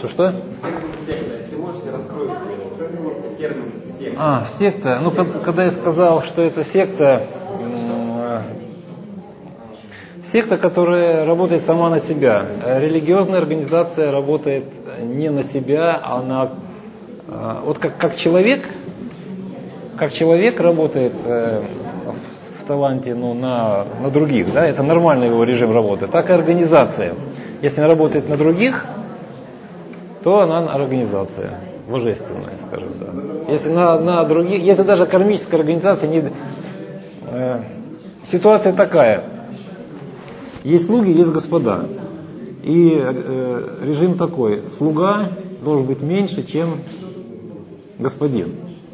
Что? Секта, если можете, раскройте термин секта. Секта. Ну, когда я сказал, что это секта, секта, которая работает сама на себя. Религиозная организация работает не на себя, а на... Вот как человек работает в таланте, на других, да, это нормальный его режим работы, так и организация. Если она работает на других, то она организация божественная, скажем так. Если на других, если даже кармическая организация не... Ситуация такая. Есть слуги, есть господа. И режим такой. Слуга должен быть меньше, чем господин.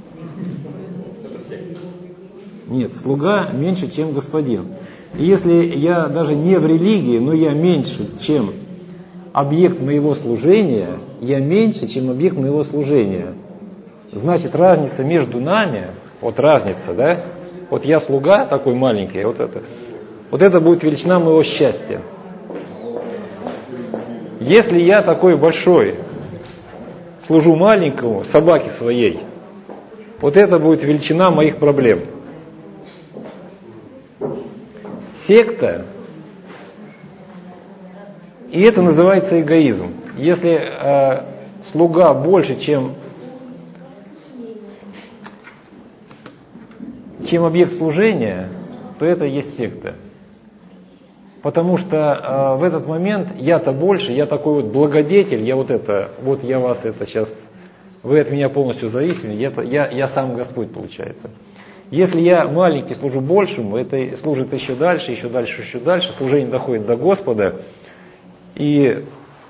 Нет, слуга меньше, чем господин. И если я даже не в религии, но я меньше, чем объект моего служения, я меньше, чем объект моего служения. Значит, разница между нами, вот разница, да? Вот я слуга такой маленький, вот это будет величина моего счастья. Если я такой большой, служу маленькому, собаке своей, вот это будет величина моих проблем. Секта, и это называется эгоизм. Если слуга больше, чем объект служения, то это и есть секта. Потому что в этот момент я-то больше, я такой вот благодетель, я я вас это сейчас, вы от меня полностью зависимы, я сам Господь получается. Если я маленький служу большему, это служит еще дальше, служение доходит до Господа, и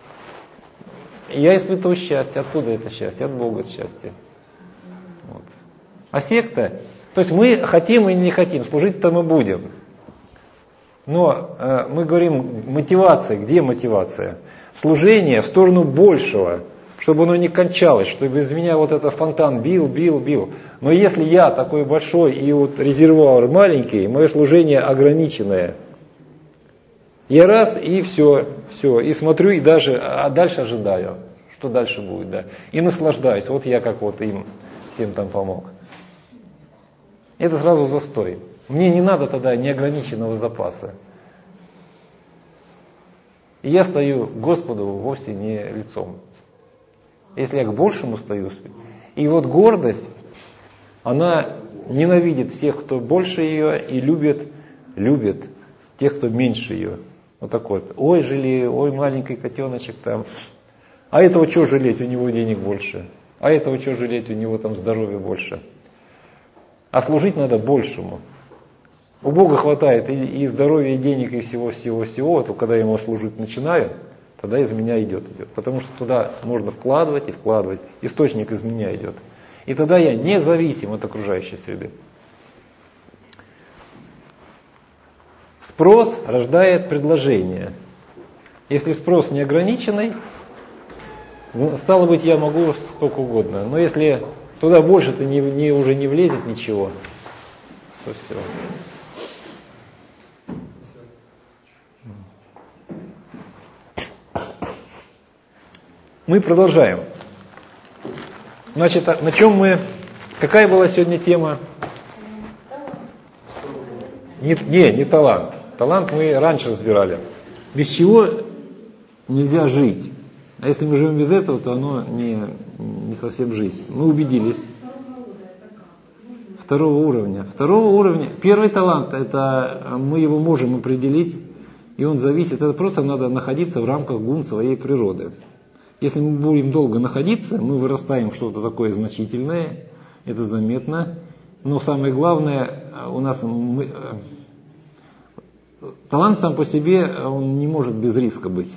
я испытываю счастье. Откуда это счастье? От Бога это счастье. Вот. А секта, то есть мы хотим и не хотим, служить-то мы будем. Но мы говорим, мотивация, где мотивация? Служение в сторону большего, чтобы оно не кончалось, чтобы из меня вот этот фонтан бил. Но если я такой большой и вот резервуар маленький, мое служение ограниченное, я раз и все, и смотрю, и дальше ожидаю, что дальше будет, да, и наслаждаюсь, вот я как вот им всем там помог. Это сразу застой. Мне не надо тогда неограниченного запаса. И я стою к Господу вовсе не лицом. Если я к большему стою, и вот гордость, она ненавидит всех, кто больше ее, и любит тех, кто меньше ее. Вот такой вот. Ой, жалею, ой, маленький котеночек там. А этого что жалеть, у него денег больше. А этого что жалеть, у него там здоровья больше. А служить надо большему. У Бога хватает и здоровья, и денег, и всего. То когда я ему служить начинаю, тогда из меня идет. Потому что туда можно вкладывать и вкладывать. Источник из меня идет. И тогда я независим от окружающей среды. Спрос рождает предложение. Если спрос неограниченный, стало быть, я могу сколько угодно. Но если туда больше-то уже не влезет ничего, то все. Мы продолжаем. Значит, на чем мы... Какая была сегодня тема? Не талант. Талант мы раньше разбирали. Без чего нельзя жить. А если мы живем без этого, то оно не совсем жизнь. Мы убедились. Второго уровня. Первый талант, это мы его можем определить, и он зависит. Это просто надо находиться в рамках гун своей природы. Если мы будем долго находиться, мы вырастаем в что-то такое значительное, это заметно. Но самое главное, у нас талант сам по себе, он не может без риска быть.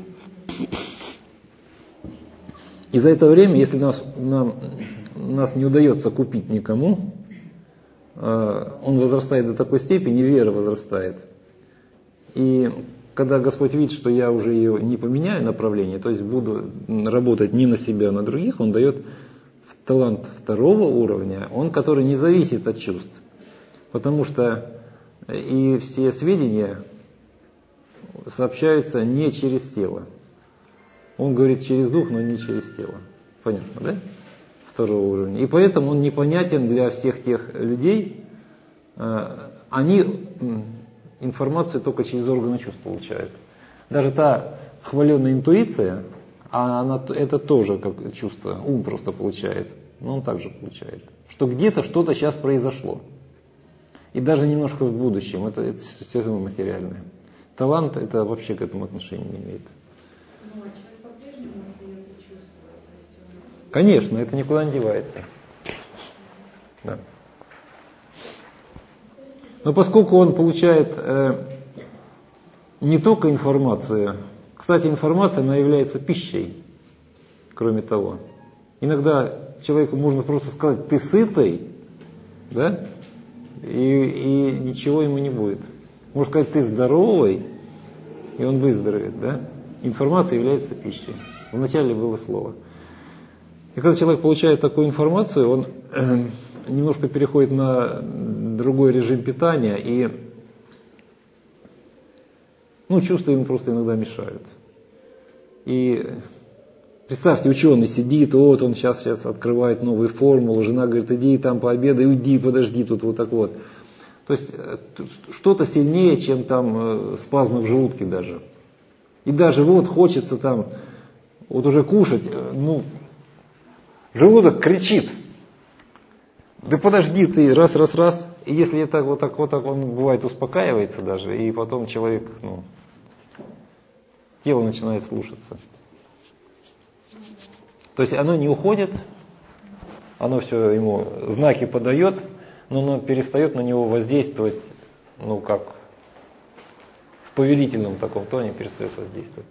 И за это время, если нас не удается купить никому, он возрастает до такой степени, вера возрастает. И когда Господь видит, что я уже ее не поменяю направление, то есть буду работать не на себя, а на других, Он дает талант второго уровня, он, который не зависит от чувств. Потому что и все сведения сообщаются не через тело. Он говорит через дух, но не через тело. Понятно, да? Второго уровня. И поэтому он непонятен для всех тех людей. Они информацию только через органы чувств получают. Даже та хваленная интуиция, это тоже как чувство, ум просто получает. Но он также получает. Что где-то что-то сейчас произошло. И даже немножко в будущем. Это все материальное. Талант это вообще к этому отношения не имеет. Ну, а человек по-прежнему остается чувствовать? То есть он... Конечно, это никуда не девается. Да. Но поскольку он получает не только информацию, кстати, информация, она является пищей, кроме того. Иногда человеку можно просто сказать, ты сытый, да, и ничего ему не будет. Можно сказать, ты здоровый, и он выздоровеет, да. Информация является пищей. Вначале было слово. И когда человек получает такую информацию, он немножко переходит на другой режим питания, и чувства ему просто иногда мешают. И представьте, ученый сидит, вот он сейчас открывает новые формулы, жена говорит, иди там пообедай, уйди, подожди тут вот так вот. То есть что-то сильнее, чем там спазмы в желудке даже. И даже вот хочется там вот уже кушать, желудок кричит. Да подожди ты, раз. И если так вот так он бывает успокаивается даже, и потом человек, тело начинает слушаться. То есть оно не уходит, оно все ему знаки подает, но оно перестает на него воздействовать, как в повелительном таком тоне перестает воздействовать.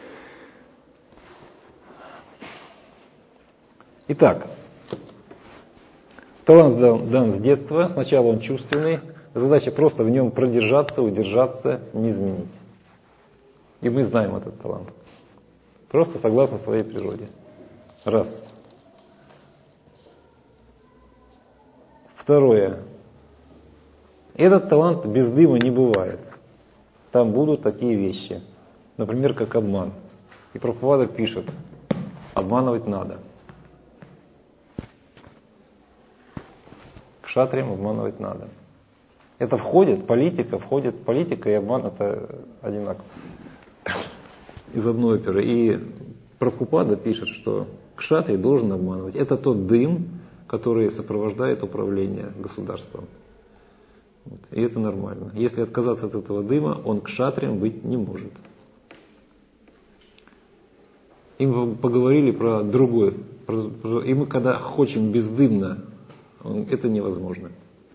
Итак, талант дан с детства, сначала он чувственный, задача просто в нем продержаться, удержаться, не изменить. И мы знаем этот талант. Просто согласно своей природе. Раз. Второе. Этот талант без дыма не бывает. Там будут такие вещи. Например, как обман. И Прабхупада пишет, обманывать надо. Кшатриям обманывать надо. Это политика и обман это одинаково. Из одной оперы. И Прабхупада пишет, что кшатрий должен обманывать. Это тот дым, который сопровождает управление государством. И это нормально. Если отказаться от этого дыма, он кшатрием быть не может. И мы поговорили про другой. И мы когда хотим бездымно, это невозможно.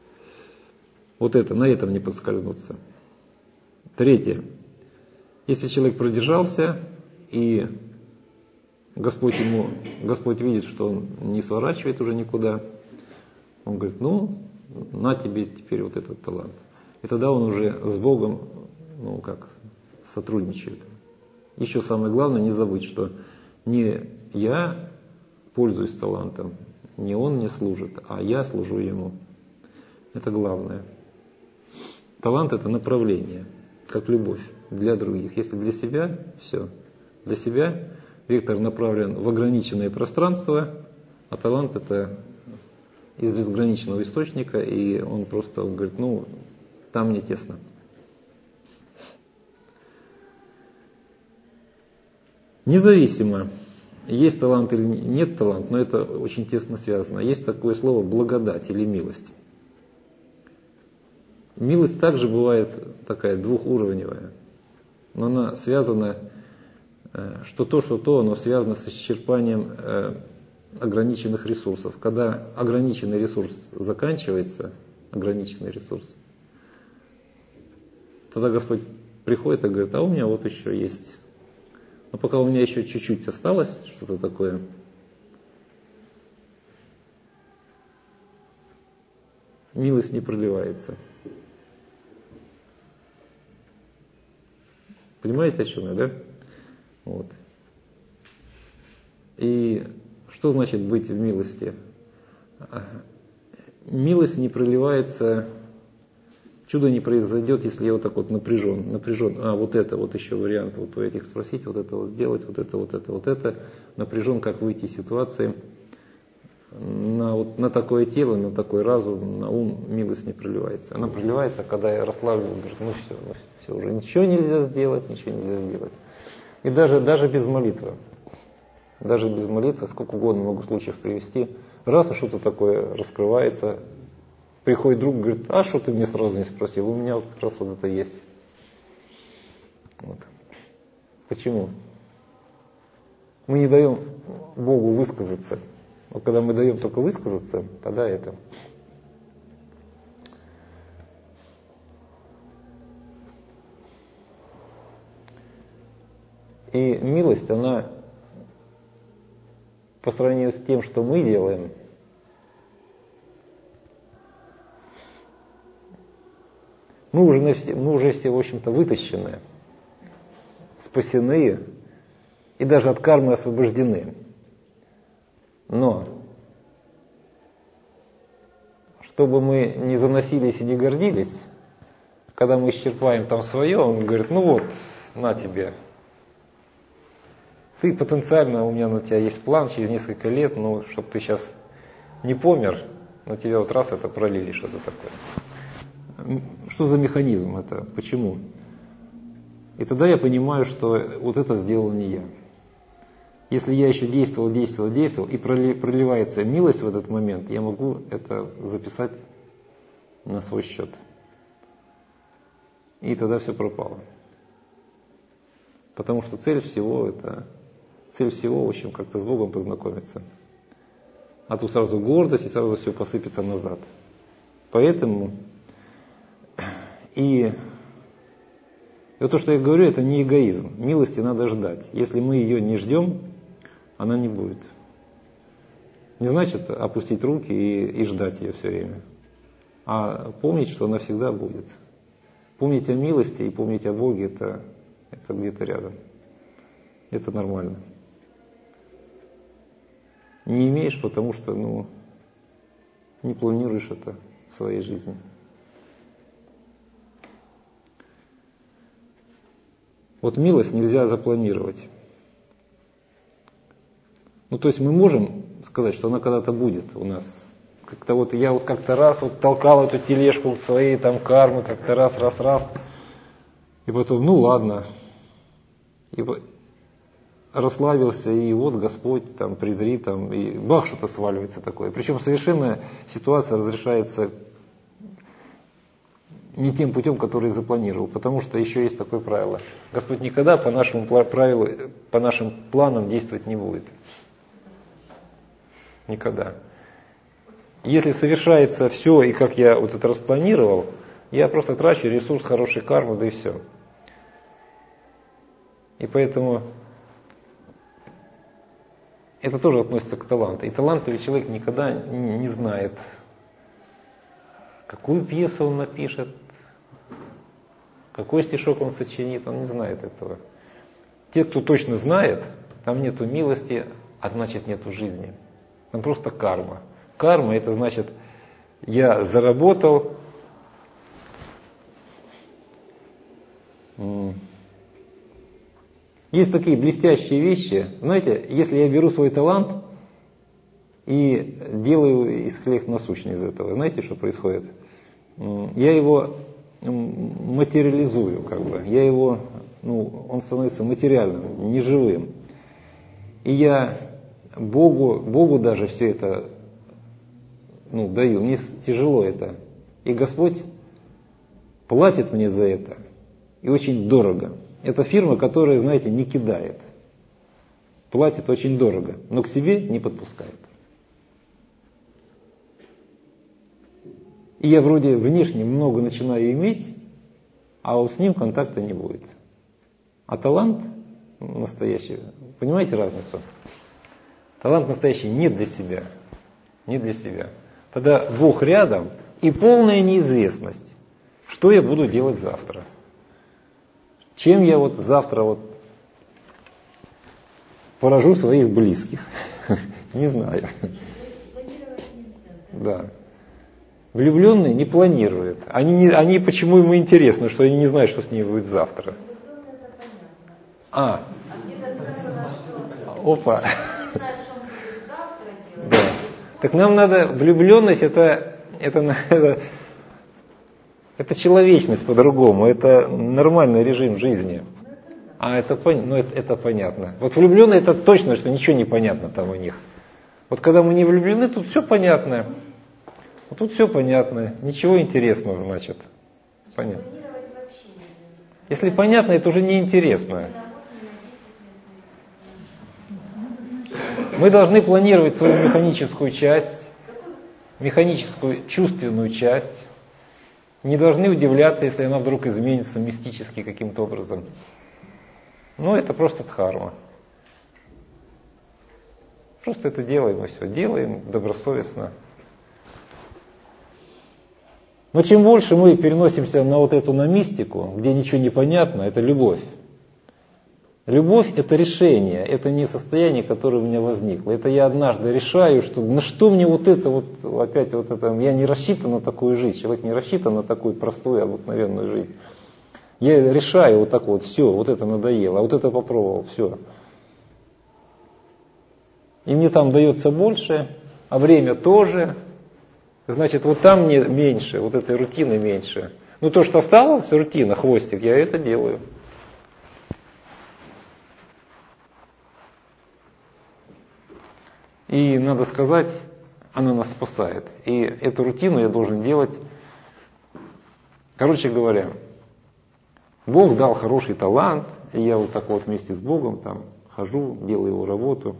На этом не подскользнуться. Третье. Если человек продержался, и Господь видит, что он не сворачивает уже никуда, он говорит, на тебе теперь вот этот талант. И тогда он уже с Богом, сотрудничает. Еще самое главное, не забыть, что не я пользуюсь талантом, не он мне служит, а я служу ему. Это главное. Талант это направление, как любовь для других. Если для себя, все. Для себя вектор направлен в ограниченное пространство, а талант это из безграничного источника, и он просто говорит, там мне тесно. Независимо, есть талант или нет талант, но это очень тесно связано. Есть такое слово благодать или милость. Милость также бывает такая двухуровневая, но она связана, что то, оно связано с исчерпанием ограниченных ресурсов. Когда ограниченный ресурс заканчивается, тогда Господь приходит и говорит, а у меня вот еще есть. Но пока у меня еще чуть-чуть осталось, что-то такое, милость не проливается. Понимаете, о чем я, да? И что значит быть в милости? Милость не проливается Чудо не произойдет, если я вот так вот напряжен. Вот это вот еще вариант, вот у этих спросить, вот это вот сделать, вот это. Напряжен, как выйти из ситуации. На такое тело, на такой разум, на ум милость не проливается. Она проливается, когда я расслаблен, говорит, все, уже ничего нельзя сделать. И даже без молитвы. Даже без молитвы, сколько угодно могу случаев привести. Раз что-то такое раскрывается, приходит друг, говорит, что ты мне сразу не спросил? У меня вот как раз вот это есть. Вот. Почему? Мы не даем Богу высказаться. Вот когда мы даем только высказаться, тогда это. И милость, она по сравнению с тем, что мы делаем, мы уже все, в общем-то, вытащены, спасены и даже от кармы освобождены. Но, чтобы мы не заносились и не гордились, когда мы исчерпаем там свое, он говорит, на тебе. Ты потенциально, у меня на тебя есть план через несколько лет, чтобы ты сейчас не помер, на тебя вот раз это пролили, что-то такое. Что за механизм это? Почему? И тогда я понимаю, что вот это сделал не я. Если я еще действовал, и проливается милость в этот момент, я могу это записать на свой счет. И тогда все пропало. Потому что цель всего, в общем, как-то с Богом познакомиться. А тут сразу гордость, и сразу все посыпется назад. Поэтому и вот то, что я говорю, это не эгоизм. Милости надо ждать. Если мы ее не ждем, она не будет. Не значит опустить руки и ждать ее все время. А помнить, что она всегда будет. Помнить о милости и помнить о Боге, это где-то рядом. Это нормально. Не имеешь, потому что не планируешь это в своей жизни. Вот милость нельзя запланировать. То есть мы можем сказать, что она когда-то будет у нас. Как-то я как-то раз толкал эту тележку своей там кармы, как-то раз. И потом, ладно. И расслабился, и вот Господь там презри, и бах, что-то сваливается такое. Причем совершенно ситуация разрешается не тем путем, который запланировал, потому что еще есть такое правило. Господь никогда по нашему правилу, по нашим планам действовать не будет. Никогда. Если совершается все, и как я это распланировал, я просто трачу ресурс хорошей кармы, да и все. И поэтому это тоже относится к таланту. И талантливый человек никогда не знает, какую пьесу он напишет, какой стишок он сочинит, он не знает этого. Те, кто точно знает, там нету милости, а значит нету жизни. Там просто карма. Карма — это значит, я заработал, есть такие блестящие вещи. Знаете, если я беру свой талант и делаю из хлеб насущный из этого, знаете, что происходит? Я его материализую, я его, он становится материальным, неживым. И я Богу даже все это даю, мне тяжело это. И Господь платит мне за это, и очень дорого. Это фирма, которая, знаете, не кидает. Платит очень дорого, но к себе не подпускает. И я вроде внешне много начинаю иметь, а с ним контакта не будет. А талант настоящий, понимаете разницу? Талант настоящий не для себя. Не для себя. Тогда Бог рядом и полная неизвестность, что я буду делать завтра. Чем я завтра поражу своих близких. Не знаю. Да. Влюбленные не планируют. Они почему им интересно, что они не знают, что с ними будет завтра. А где-то сказано, что опа. Не знают, что он будет завтра делать. Да. Так нам надо, влюбленность это человечность по-другому, это нормальный режим жизни. Это понятно. Вот влюбленные это точно, что ничего не понятно там у них. Вот когда мы не влюблены, тут все понятно. Вот тут все понятно, ничего интересного, значит. Понятно. Если понятно, это уже не интересно. Мы должны планировать свою механическую часть, механическую чувственную часть. Не должны удивляться, если она вдруг изменится мистически каким-то образом. Но это просто дхарма. Просто это делаем и все. Делаем добросовестно. Но чем больше мы переносимся на мистику, где ничего не понятно, это любовь. Любовь – это решение, это не состояние, которое у меня возникло. Это я однажды решаю, что на что мне опять это, я не рассчитан на такую жизнь, человек не рассчитан на такую простую, обыкновенную жизнь. Я решаю все, это надоело, а это попробовал, все. И мне там дается больше, а время тоже. Значит, там мне меньше, этой рутины меньше. То, что осталось, рутина, хвостик, я это делаю. И надо сказать, она нас спасает. И эту рутину я должен делать. Короче говоря, Бог дал хороший талант, и я вместе с Богом хожу, делаю его работу.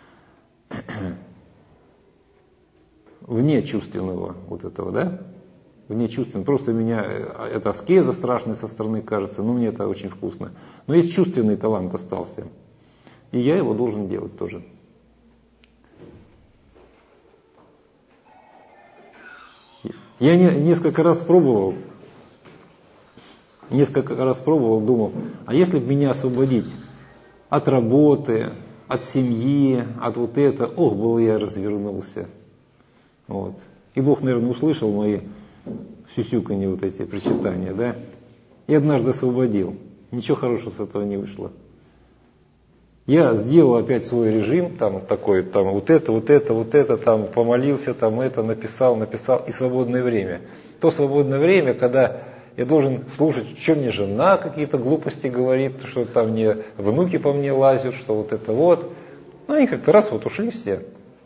Вне чувственного Вне чувственного. Просто меня это аскеза страшная со стороны кажется, но мне это очень вкусно. Но есть чувственный талант остался. И я его должен делать тоже. Я несколько раз пробовал, думал, а если бы меня освободить от работы, от семьи, от было я развернулся. И Бог, наверное, услышал мои сюсюканье, эти причитания, да? И однажды освободил. Ничего хорошего с этого не вышло. Я сделал опять свой режим, помолился, написал, и свободное время. То свободное время, когда я должен слушать, что мне жена какие-то глупости говорит, что мне внуки по мне лазят, что они как-то раз ушли все.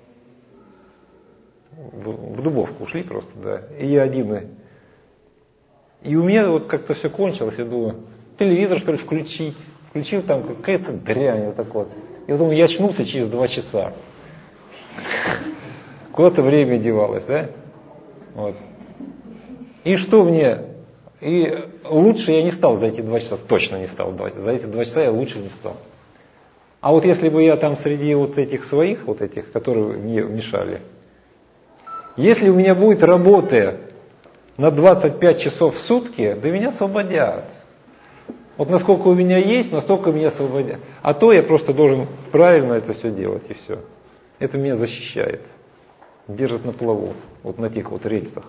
В дубовку ушли просто, да. И я один. И у меня как-то все кончилось, я думаю, телевизор что ли включить? Включил какая-то дрянь, Я думаю, я очнулся через 2 часа. Куда-то время девалось, да? И что мне? И лучше я не стал за эти 2 часа, точно не стал. За эти 2 часа я лучше не стал. А если бы я среди этих своих, которые мне мешали, если у меня будет работа на 25 часов в сутки, да меня освободят. Насколько у меня есть, настолько меня освободят. А то я просто должен правильно это все делать, и все. Это меня защищает. Держит на плаву, на тех рельсах.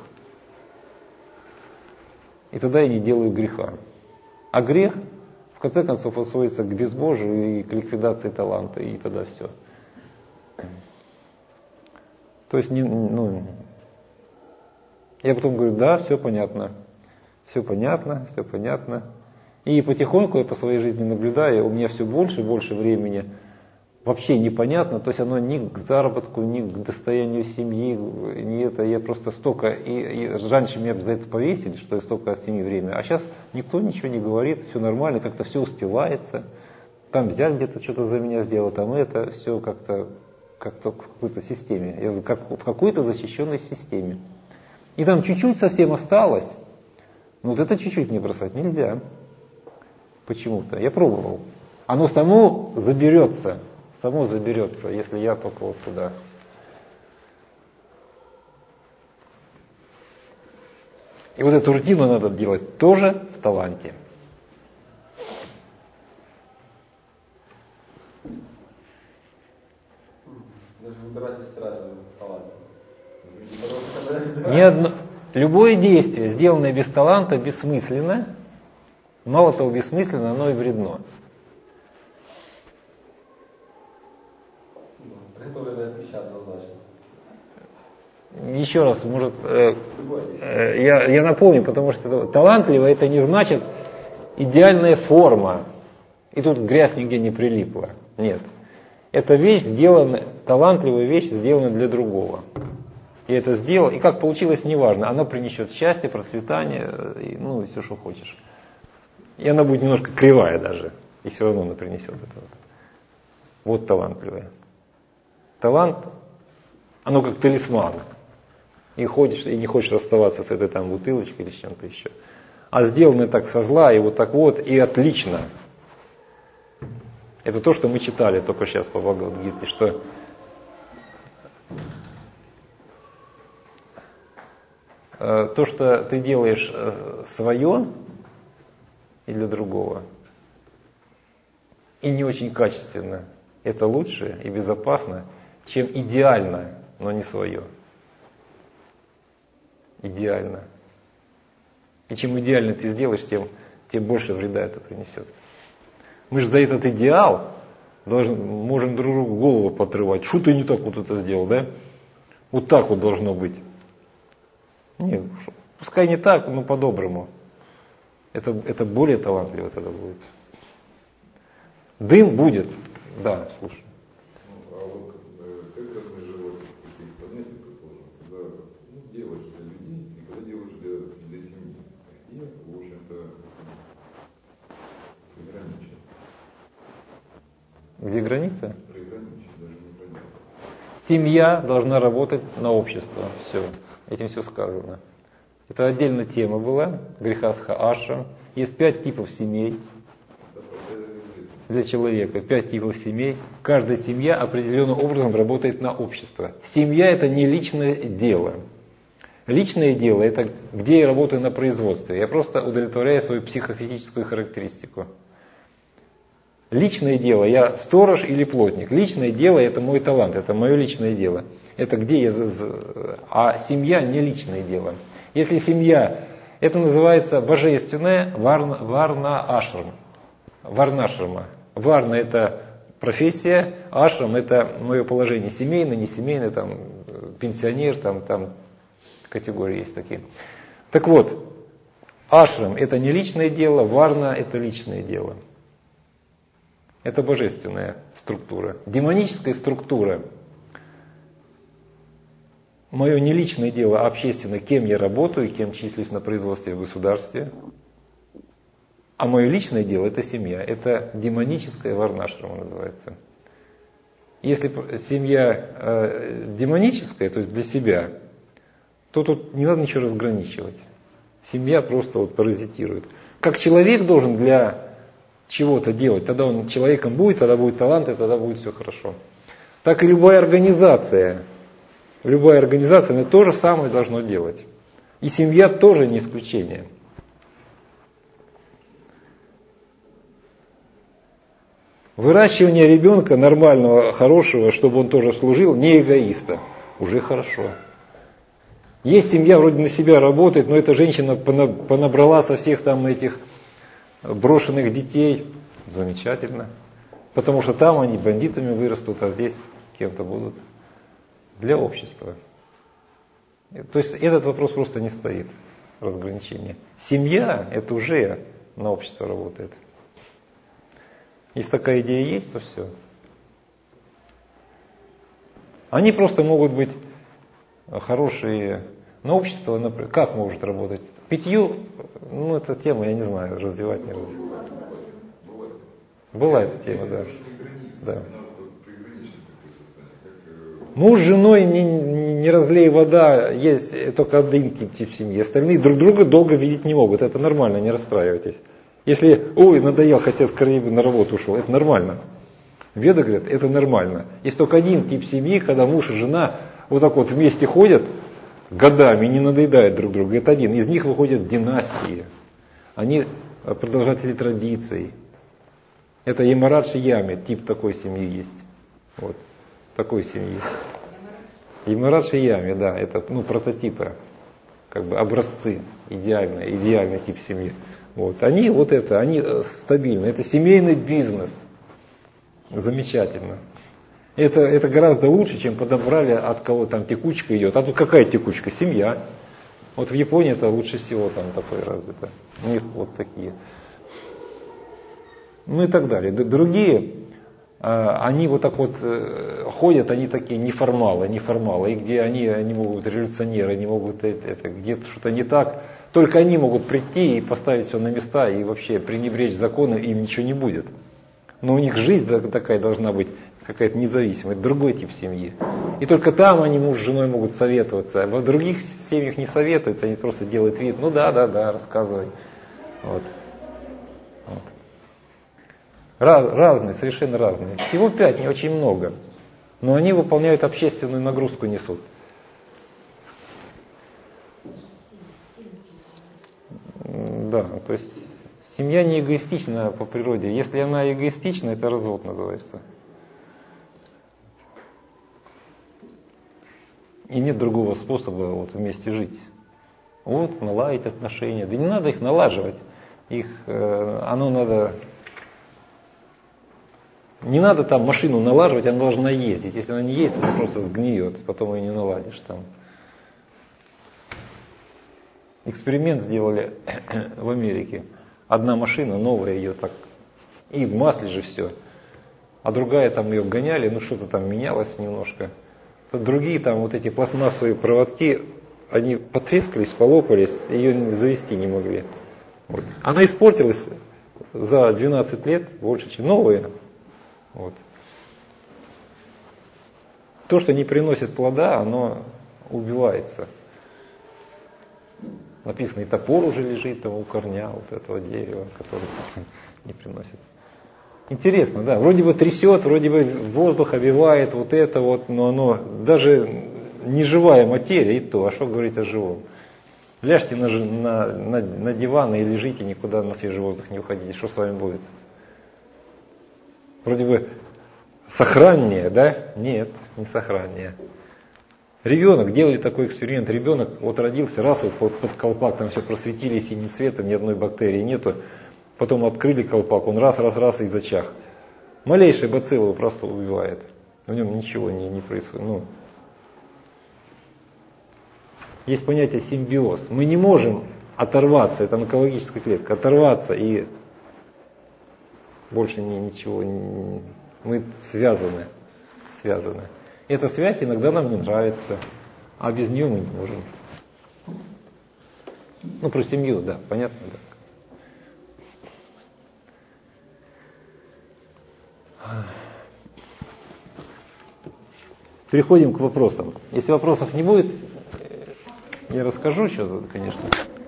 И тогда я не делаю греха. А грех, в конце концов, сводится к безбожию и к ликвидации таланта, и тогда все. То есть, я потом говорю, да, все понятно. Все понятно, все понятно. И потихоньку я по своей жизни наблюдаю, у меня все больше и больше времени вообще непонятно, то есть оно ни к заработку, ни к достоянию семьи, ни это, я просто столько, и раньше меня за это повесили, что я столько от семьи времени, а сейчас никто ничего не говорит, все нормально, как-то все успевается, там взяли где-то что-то за меня сделал, там это, все как-то в какой-то системе, я говорю, как в какой-то защищенной системе. И там чуть-чуть совсем осталось, но это чуть-чуть не бросать нельзя. Почему-то. Я пробовал. Оно само заберется, если я только туда. И эту рутину надо делать тоже в таланте. Даже выбирать эстраду в таланте. Любое действие, сделанное без таланта, бессмысленно. Мало того, бессмысленно, оно и вредно. Приготовленная пища однозначно. Еще раз, может, я напомню, потому что талантливо это не значит идеальная форма. И тут грязь нигде не прилипла. Нет. Эта вещь сделана, талантливая вещь сделана для другого. Я это сделал, и как получилось, неважно. Она принесет счастье, процветание, и все, что хочешь. И она будет немножко кривая даже, и все равно она принесет это. Вот талантливая. Талант, оно как талисман. И ходишь, и не хочешь расставаться с этой там бутылочкой или с чем-то еще. А сделано так со зла, и вот так вот, и отлично. Это то, что мы читали только сейчас по Бхагавад-гите, что то, что ты делаешь свое и для другого, и не очень качественно, это лучше и безопасно, чем идеально, но не свое. Идеально. И чем идеально ты сделаешь, тем больше вреда это принесет. Мы же за этот идеал можем друг другу голову подрывать. Что ты не так вот это сделал, да? Вот так вот должно быть. Нет, пускай не так, но по-доброму. Это более талантливо тогда будет. Дым будет. Да, слушай. А вот как раз мы живем в таких понятиях, когда делаешь для людей и когда делаешь для семьи. И, в общем-то, приграничие. Где граница? Приграничие, даже не граница. Семья должна работать на общество. Все. Этим все сказано. Это отдельная тема была. Грихастха ашрам. Есть 5 типов семей. Для человека 5 типов семей. Каждая семья определенным образом работает на общество. Семья это не личное дело. Личное дело это где я работаю на производстве. Я просто удовлетворяю свою психофизическую характеристику. Личное дело, я сторож или плотник. Личное дело это мой талант, это мое личное дело. Это где я... А семья не личное дело. Если семья, это называется божественное варна-ашрам. Варнашрама. Варна это профессия, ашрам это мое положение. Семейное, не семейное, там, пенсионер, там категории есть такие. Так вот, ашрам это не личное дело, варна это личное дело. Это божественная структура. Демоническая структура. Мое не личное дело, а общественное, кем я работаю, кем числюсь на производстве в государстве. А мое личное дело это семья. Это демоническая варнашрама называется. Если семья демоническая, то есть для себя, то тут не надо ничего разграничивать. Семья просто вот паразитирует. Как человек должен для чего-то делать, тогда он человеком будет, тогда будет талант, и тогда будет все хорошо. Так и любая организация она то же самое должно делать. И семья тоже не исключение. Выращивание ребенка нормального, хорошего, чтобы он тоже служил, не эгоиста, уже хорошо. Есть семья, вроде на себя работает, но эта женщина понабрала со всех там этих брошенных детей, замечательно. Потому что там они бандитами вырастут, а здесь кем-то будут. Для общества. То есть этот вопрос просто не стоит, разграничение. Семья, это уже на общество работает. Если такая идея есть, то все. Они просто могут быть хорошие. Но общество, например, как может работать? Питью, это тема, я не знаю, развивать не развивать. Была эта тема, да. Муж с женой не разлей вода, есть только один тип семьи. Остальные друг друга долго видеть не могут. Это нормально, не расстраивайтесь. Если, надоел, хотел скорее бы на работу ушел, это нормально. Веды говорят, это нормально. Есть только один тип семьи, когда муж и жена вот так вот вместе ходят годами, не надоедают друг другу. Это один. Из них выходят династии. Они продолжатели традиций. Это Ямарадж Ями, тип такой семьи есть. Вот. Такой семьи. Ямарадж Ями, да, это прототипы, как бы образцы, идеальный тип семьи. Вот. Они стабильны. Это семейный бизнес. Замечательно. Это гораздо лучше, чем подобрали, от кого там текучка идет. А тут какая текучка? Семья. Вот в Японии это лучше всего там такое развито. У них вот такие. Ну и так далее. Другие, они вот так вот ходят, они такие неформалы. И где они могут, революционеры, они могут где-то что-то не так. Только они могут прийти и поставить все на места, и вообще пренебречь законом, им ничего не будет. Но у них жизнь такая должна быть, какая-то независимая, другой тип семьи. И только там они муж с женой могут советоваться. А в других семьях не советуются, они просто делают вид, ну да, рассказывай. Вот. Разные, совершенно разные. Всего 5, не очень много. Но они выполняют общественную нагрузку, несут. Да, то есть семья не эгоистична по природе. Если она эгоистична, это развод называется. И нет другого способа вот вместе жить. Вот, наладить отношения. Да не надо их налаживать. Оно надо... Не надо там машину налаживать, она должна ездить. Если она не ездит, она просто сгниет, потом ее не наладишь там. Эксперимент сделали в Америке. Одна машина новая ее так, и в масле же все. А другая там ее гоняли, ну что-то там менялось немножко. Другие там вот эти пластмассовые проводки, они потрескались, полопались, ее завести не могли. Вот. Она испортилась за 12 лет больше, чем новые. Вот. То, что не приносит плода, оно убивается. Написано, и топор уже лежит там у корня вот этого дерева, который не приносит. Интересно, да, вроде бы трясет, вроде бы воздух обивает вот это вот, но оно даже не живая материя, и то, а что говорить о живом? Ляжьте на диван и лежите, никуда на свежий воздух не уходите, что с вами будет? Вроде бы сохраннее, да? Нет, не сохраннее. Ребенок, делали такой эксперимент, ребенок вот родился, раз вот под колпак, там все просветили синим светом, ни одной бактерии нету, потом открыли колпак, он раз и зачах. Малейшая бацилла его просто убивает, в нем ничего не происходит. Есть понятие симбиоз, мы не можем оторваться, это онкологическая клетка, оторваться и больше ничего, мы связаны. Эта связь иногда нам не нравится, а без нее мы не можем. Про семью, да, понятно, да. Переходим к вопросам. Если вопросов не будет, я расскажу что-то, конечно.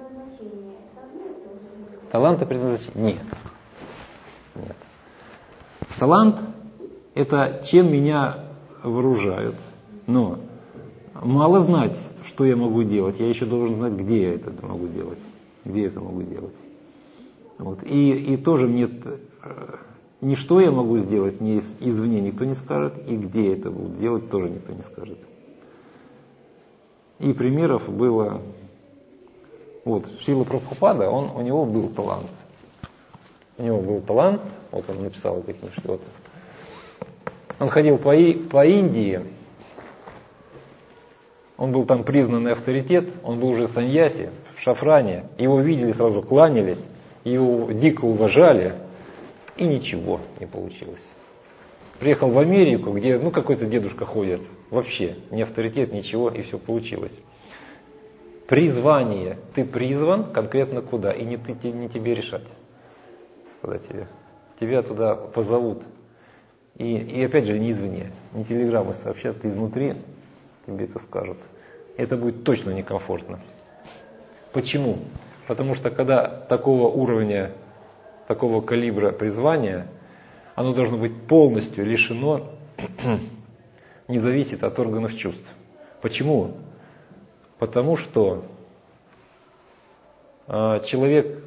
Таланты предназначения? Нет. Талант – это чем меня вооружают. Но мало знать, что я могу делать, я еще должен знать, где я это могу делать. Вот. И тоже мне не что я могу сделать, мне извне никто не скажет, и где это буду делать, тоже никто не скажет. И примеров было... Вот, Шрила Прабхупада, у него был талант. Вот он написал эти книжки. Вот. Он ходил по Индии, он был там признанный авторитет, он был уже саньяси, в шафране, его видели сразу, кланялись, его дико уважали, и ничего не получилось. Приехал в Америку, где какой-то дедушка ходит, вообще ни авторитет, ничего, и все получилось. Призвание. Ты призван конкретно куда, и не тебе решать, куда тебя туда позовут. И опять же не извне, не телеграммы сообщат, ты изнутри, тебе это скажут. Это будет точно некомфортно. Почему? Потому что когда такого уровня, такого калибра призвания, оно должно быть полностью лишено, не зависит от органов чувств. Почему? Потому что человек,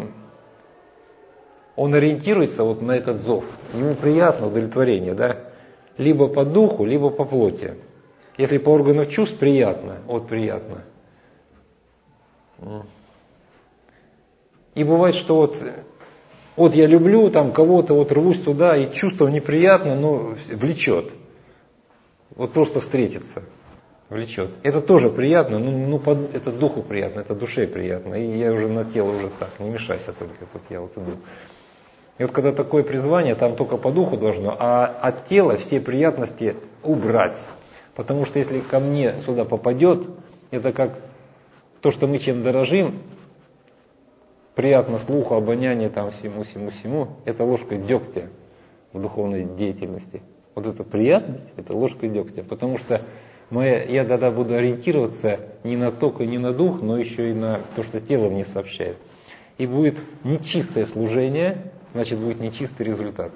он ориентируется вот на этот зов. Ему приятно удовлетворение, да? Либо по духу, либо по плоти. Если по органам чувств приятно, приятно. И бывает, что вот я люблю там кого-то, вот рвусь туда, и чувство неприятно, но влечет. Вот просто встретиться влечет. Это тоже приятно, это духу приятно, это душе приятно. И я уже на тело уже так, не мешайся только, тут я вот иду. И вот когда такое призвание, там только по духу должно, а от тела все приятности убрать. Потому что если ко мне туда попадет, это как то, что мы чем дорожим, приятно слуху, обоняние, там всему, это ложка дегтя в духовной деятельности. Вот эта приятность, это ложка дегтя. Потому что я тогда буду ориентироваться не на только не на дух, но еще и на то, что тело мне сообщает. И будет нечистое служение, значит будет нечистый результат.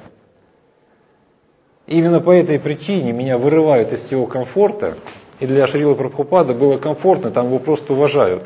И именно по этой причине меня вырывают из всего комфорта. И для Шрилы Прабхупады было комфортно, там его просто уважают.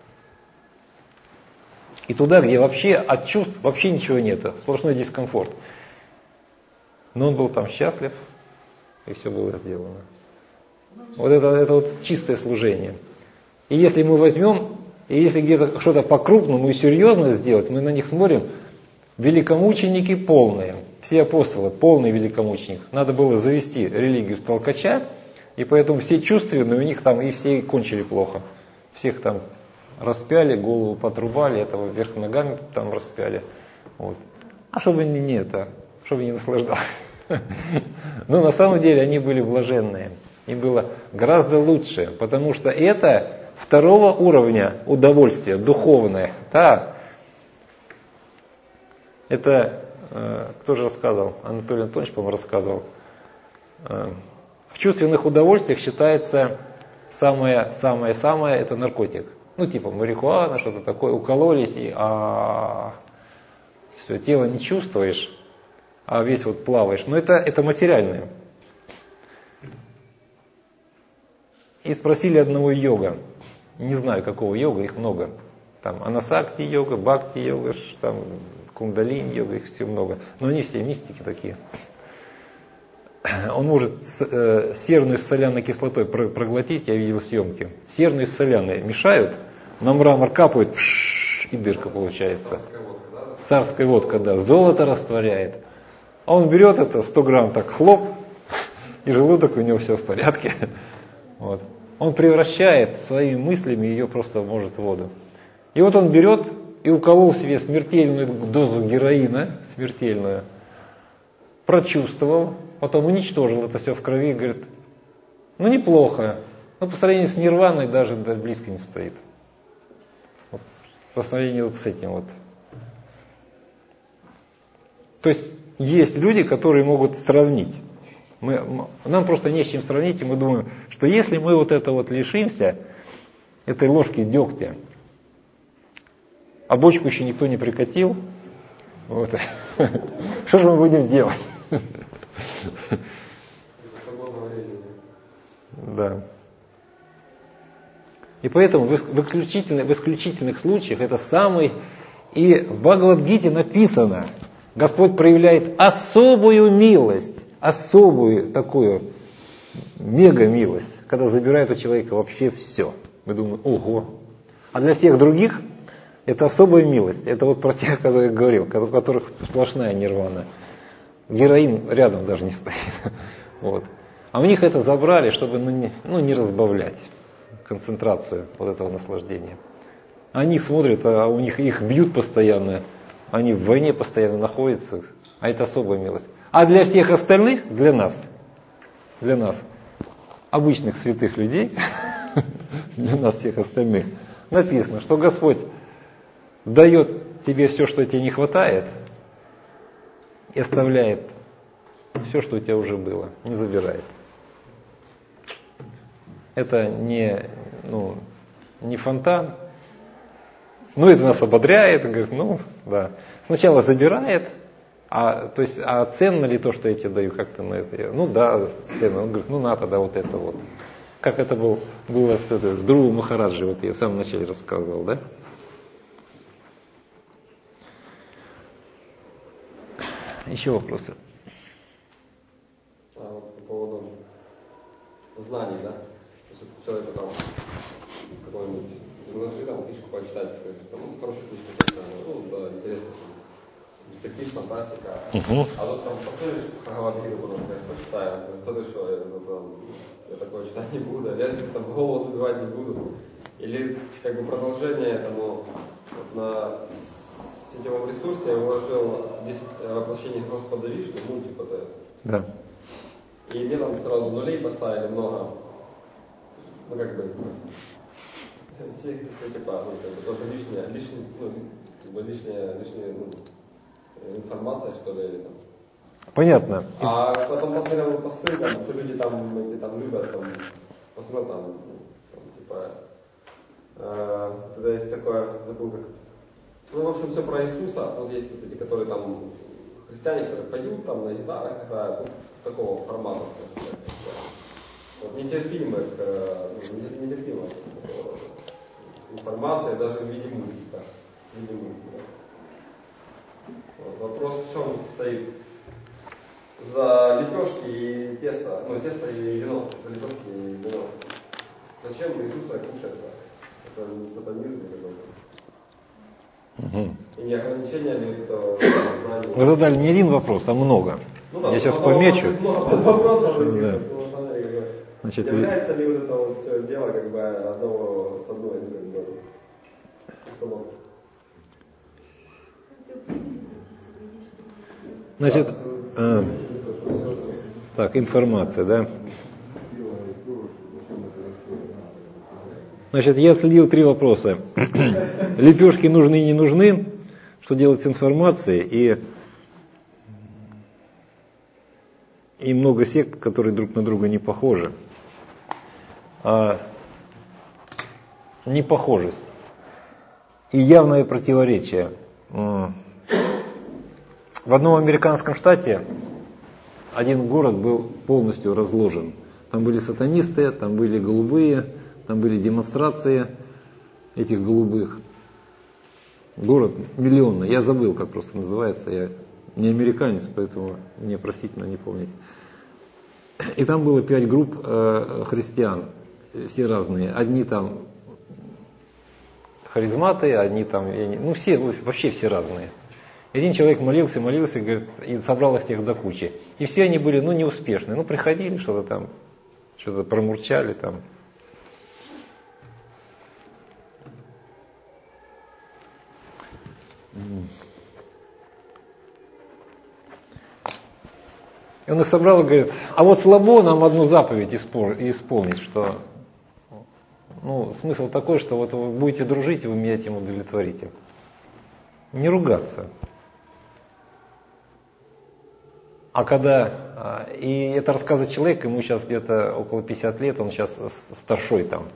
И туда, где вообще от чувств вообще ничего нет, сплошной дискомфорт. Но он был там счастлив, и все было сделано. Вот это вот чистое служение. И если мы возьмем, и если где-то что-то по-крупному и серьезно сделать, мы на них смотрим, великомученики полные. Все апостолы полный великомученик. Надо было завести религию с толкача, и поэтому все чувственные у них там и все кончили плохо. Всех там распяли, голову подрубали, этого вверх ногами там распяли. Вот. А чтобы чтобы не наслаждалось. Но на самом деле они были блаженные. Им было гораздо лучше, потому что это второго уровня удовольствие, духовное. Да. Это, кто же рассказывал? Анатолий Антонович, по-моему, рассказывал. В чувственных удовольствиях считается самое-самое это наркотик. Типа марихуана, что-то такое, укололись, и все, тело не чувствуешь, а весь вот плаваешь. Но это материальное. И спросили одного йога, не знаю какого йога, их много. Там анасакти йога, бхакти йога, там кундалини йога, их все много. Но они все мистики такие. Он может серную с соляной кислотой проглотить, я видел съемки. Серную с соляной мешают, на мрамор капают, и дырка получается. Царская водка, да. Золото растворяет. А он берет это, 100 грамм, так хлоп, и желудок у него все в порядке. Вот. Он превращает своими мыслями ее просто может в воду. И вот он берет и уколол себе смертельную дозу героина, смертельную, прочувствовал, потом уничтожил это все в крови и говорит, неплохо, но по сравнению с нирваной даже близко не стоит. Вот, по сравнению вот с этим вот. То есть есть люди, которые могут сравнить. Нам просто не с чем сравнить, и мы думаем, что если мы вот это вот лишимся, этой ложки дегтя, а бочку еще никто не прикатил, вот, что же мы будем делать? Да. И поэтому в исключительных случаях это самый, и в Бхагавад-гите написано, Господь проявляет особую милость, особую такую мега-милость, когда забирает у человека вообще все. Мы думаем, ого. А для всех других это особая милость. Это вот про тех, которые я говорил, у которых сплошная нирвана. Героин рядом даже не стоит. Вот. А у них это забрали, чтобы не разбавлять концентрацию вот этого наслаждения. Они смотрят, а у них их бьют постоянно, они в войне постоянно находятся, а это особая милость. А для всех остальных, для нас, обычных святых людей, для нас всех остальных, написано, что Господь дает тебе все, что тебе не хватает, и оставляет все, что у тебя уже было, не забирает. Это не фонтан, это нас ободряет, говорит, да. Сначала забирает, а ценно ли то, что я тебе даю, как-то на это? Да, ценно. Он говорит, на тогда вот это вот. Как это было с Друвой Махараджи, вот я в самом начале рассказывал, да? Еще вопросы? По поводу знаний, да? Если человек там какой-нибудь предложили там книжку почитать, там, ну, хорошую книжку, ну, да, интересно. Детектив, фантастика. А тут там посмотришь, Бхагавад-гиту, потом почитаю. Что ты что, я такое читать не буду, я там голову забивать не буду. Или как бы продолжение этому вот на сетевом ресурсе я вложил 10 воплощений Господа Вишну, мультик вот этот. Да. И мне там сразу нулей поставили много. Ну как бы все типа, ну, как бы, тоже лишняя информация, что ли, или там. Понятно. А потом посмотрел посты, там, что люди там, эти, там любят, там, посмотрел там типа, тогда есть такое, забыл как. Ну, в общем, все про Иисуса. Вот есть вот эти, которые там, христиане, которые поют там на гитарах, играют, вот такого формата, скажем так. Вот нетерпимая информация даже в виде мультика. Вот, вопрос в чем состоит? За лепешки и тесто, ну тесто и вино, за лепешки и вино. Зачем Иисуса кушать? Это не сатанизм какой-то. И не ограничение ли этого знания? Вы задали не один вопрос, а много. Ну, да, я сейчас помечу. Вопросов, да. Значит, является ли вот это вот все дело как бы одного с одной как бы установки? Значит, так, информация, да? Значит, я следил 3 вопроса. Лепешки нужны и не нужны, что делать с информацией, и много сект, которые друг на друга не похожи. Непохожесть и явное противоречие. В одном американском штате один город был полностью разложен. Там были сатанисты, там были голубые, там были демонстрации этих голубых. Город миллионный, я забыл, как просто называется, я не американец, поэтому мне простительно не помнить. И там было 5 групп христиан, все разные. Одни там харизматы, одни там, ну все, вообще все разные. Один человек молился, говорит, и собрал их всех до кучи. И все они были, неуспешные. Приходили, что-то промурчали там. И он их собрал и говорит, а вот слабо нам одну заповедь исполнить, что, смысл такой, что вот вы будете дружить, и вы меня этим удовлетворите. Не ругаться. А когда, и это рассказывает человек, ему сейчас где-то около 50 лет, он сейчас старшой там.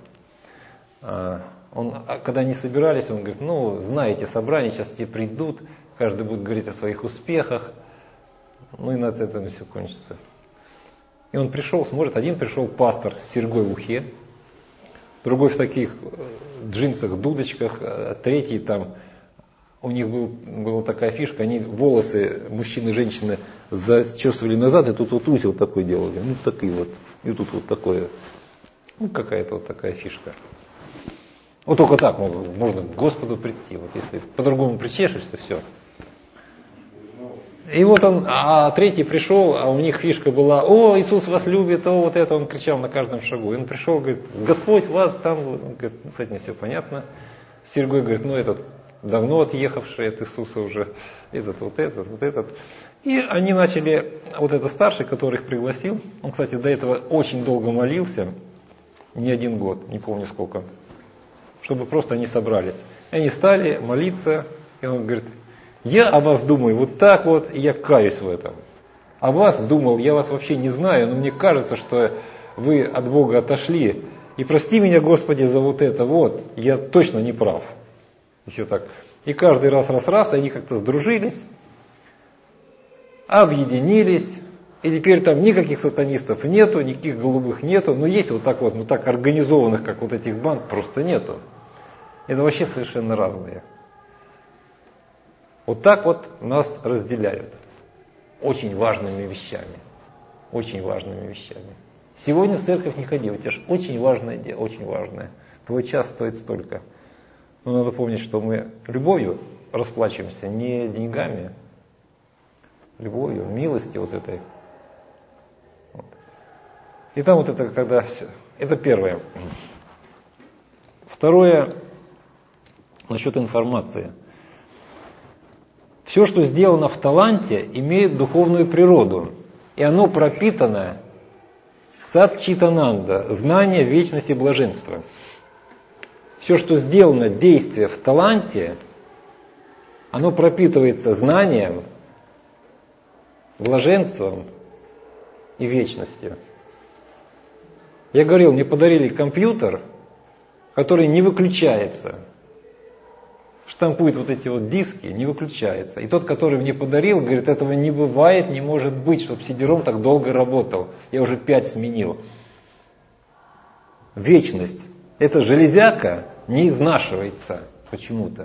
Когда они собирались, он говорит, знаете, собрание, сейчас все придут, каждый будет говорить о своих успехах, и на этом все кончится. И он пришел, смотрит, один пришел пастор с серьгой в ухе, другой в таких джинсах, дудочках, третий там, у них была такая фишка, они волосы мужчины и женщины зачесывали назад, и тут вот узел такой делали, такие вот, и тут вот такое, какая-то вот такая фишка. Вот только так можно к Господу прийти, вот если по-другому причешешься, все. И вот а третий пришел, а у них фишка была, о, Иисус вас любит, о, вот это, он кричал на каждом шагу. И он пришел, говорит, Господь вас там, он говорит, с этим все понятно. С серьгой говорит, этот давно отъехавший от Иисуса уже, этот. И они начали, вот этот старший, который их пригласил, он, кстати, до этого очень долго молился, не 1 год, не помню сколько, чтобы просто они собрались. И они стали молиться, и он говорит, я о вас думаю вот так вот, и я каюсь в этом. О вас думал, я вас вообще не знаю, но мне кажется, что вы от Бога отошли. И прости меня, Господи, за вот это вот, я точно не прав. И все так. И каждый раз, и они как-то сдружились, объединились, и теперь там никаких сатанистов нету, никаких голубых нету, но есть вот так вот, так организованных, как вот этих банд, просто нету. Это вообще совершенно разные. Вот так вот нас разделяют очень важными вещами. Очень важными вещами. Сегодня в церковь не ходи, у тебя же очень важное дело, очень важное. Твой час стоит столько. Но надо помнить, что мы любовью расплачиваемся, не деньгами, любовью, милостью вот этой. Вот. И там вот это когда все. Это первое. Второе, насчет информации. Все, что сделано в таланте, имеет духовную природу, и оно пропитано садчитананда, знание вечности блаженства. Все, что сделано, действие в таланте, оно пропитывается знанием, блаженством и вечностью. Я говорил, мне подарили компьютер, который не выключается. Штампует вот эти вот диски, не выключается. И тот, который мне подарил, говорит, этого не бывает, не может быть, чтобы CD-ROM так долго работал. Я уже 5 сменил. Вечность. Эта железяка не изнашивается почему-то.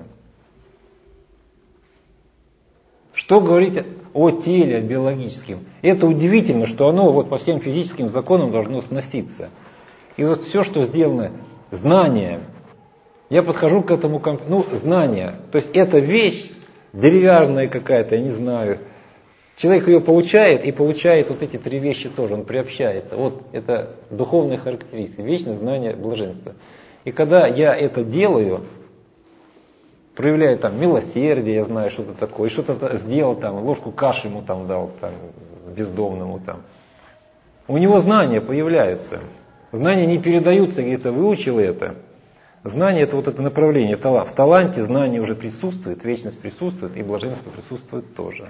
Что говорить о теле биологическом? Это удивительно, что оно вот по всем физическим законам должно сноситься. И вот все, что сделано, знание. Я подхожу к этому, знание. То есть эта вещь деревянная какая-то, я не знаю. Человек ее получает и получает вот эти 3 вещи тоже, он приобщается. Вот это духовные характеристики, вечное знание, блаженство. И когда я это делаю, проявляю там милосердие, я знаю, что-то такое, что-то сделал там, ложку каши ему там дал, там, бездомному там. У него знания появляются. Знания не передаются, где-то выучил это. Знание это вот это направление. В таланте знание уже присутствует, вечность присутствует, и блаженство присутствует тоже.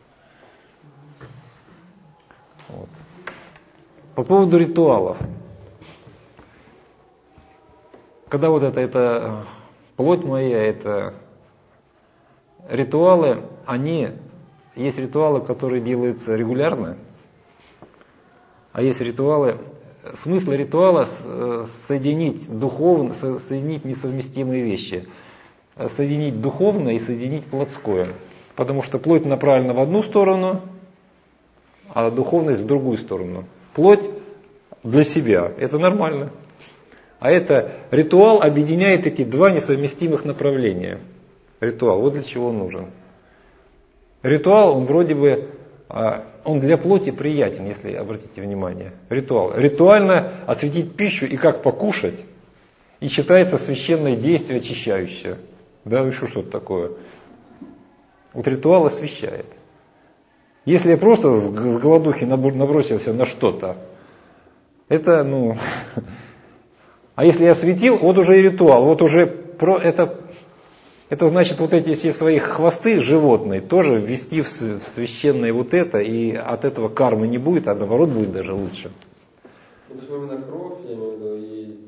Вот. По поводу ритуалов. Когда вот это плоть моя, это ритуалы, есть ритуалы, которые делаются регулярно, а есть ритуалы, смысл ритуала соединить несовместимые вещи, соединить духовное и соединить плотское, потому что плоть направлена в одну сторону, а духовность в другую сторону. Плоть для себя, это нормально. А это ритуал объединяет эти 2 несовместимых направления. Ритуал, вот для чего он нужен. Ритуал, он вроде бы, он для плоти приятен, если обратите внимание. Ритуал. Ритуально осветить пищу и как покушать, и считается священное действие очищающее. Да, еще что-то такое. Вот ритуал освящает. Если я просто с голодухи набросился на что-то, это, А если я осветил, вот уже и ритуал, вот уже это значит вот эти все свои хвосты животные тоже ввести в священное вот это, и от этого кармы не будет, а наоборот будет даже лучше. Ну, то есть именно кровь, я имею в виду,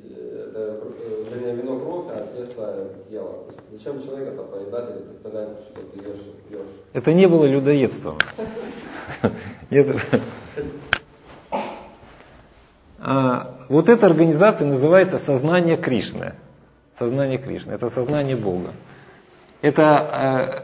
вино кровь, а тесто тело. То есть зачем человека-то поедать или представлять, что ты ешь? Это не было людоедством. Вот эта организация называется сознание Кришны. Сознание Кришны. Это сознание Бога. Это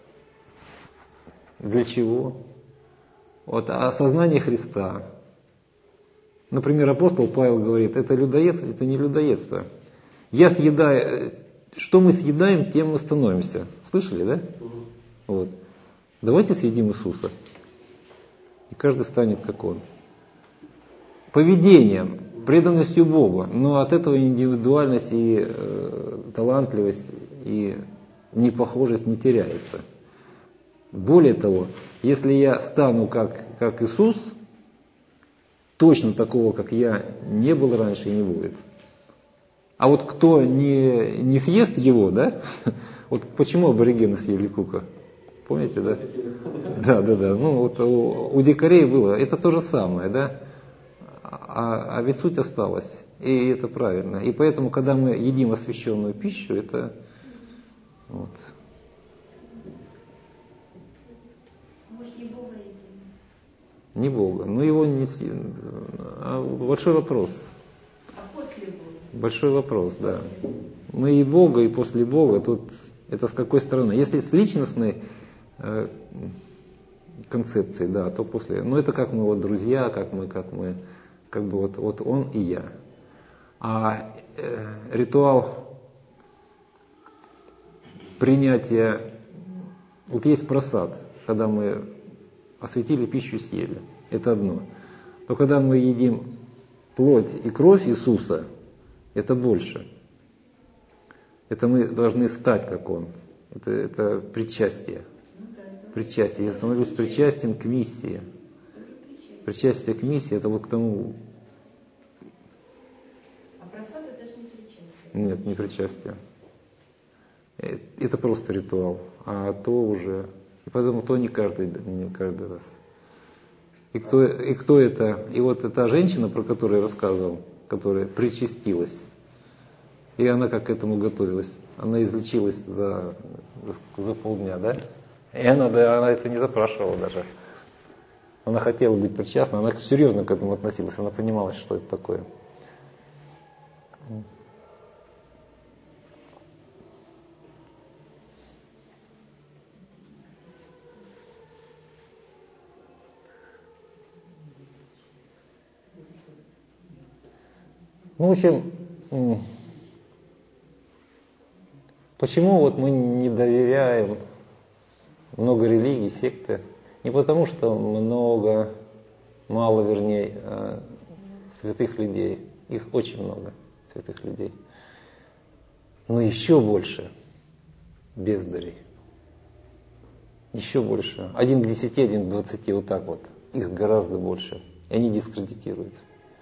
для чего? Вот осознание Христа. Например, апостол Павел говорит, это людоедство, это не людоедство. Я съедаю, что мы съедаем, тем мы становимся. Слышали, да? Вот. Давайте съедим Иисуса. И каждый станет как Он. Поведением, преданностью Богу, но от этого индивидуальность и талантливость и непохожесть не теряется. Более того, если я стану как Иисус, точно такого, как я, не был раньше и не будет. А вот кто не съест его, да? Вот почему аборигены съели Кука? Помните, да? Да. Ну вот у дикарей было. Это то же самое, да? А ведь суть осталась. И это правильно. И поэтому, когда мы едим освященную пищу, это вот. Может, не Бога едим? Не Бога. Но его не съедим. Большой вопрос. А после Бога? Большой вопрос, да. Мы и Бога, и после Бога. Тут это с какой стороны? Если с личностной концепцией, да, то после. Но это как мы вот друзья, как бы вот он и я. А ритуал принятия, вот есть просад, когда мы осветили пищу и съели, это одно. Но когда мы едим плоть и кровь Иисуса, это больше. Это мы должны стать как Он. Это причастие. Причастие. Я становлюсь причастен к миссии. Причастие к миссии, это вот к тому. А просад это же не причастие. Нет, не причастие. Это просто ритуал. А то уже. И поэтому то не каждый раз. И кто это? И вот та женщина, про которую я рассказывал, которая причастилась, и она как к этому готовилась. Она излечилась за полдня, да? И она это не запрашивала даже. Она хотела быть причастна, она серьезно к этому относилась, она понимала, что это такое. Ну, в общем, почему вот мы не доверяем много религий, секты? Не потому, что мало, вернее, святых людей. Их очень много, святых людей. Но еще больше бездарей. Еще больше. 1 к 10, 1 к 20, вот так вот. Их гораздо больше. И они дискредитируют.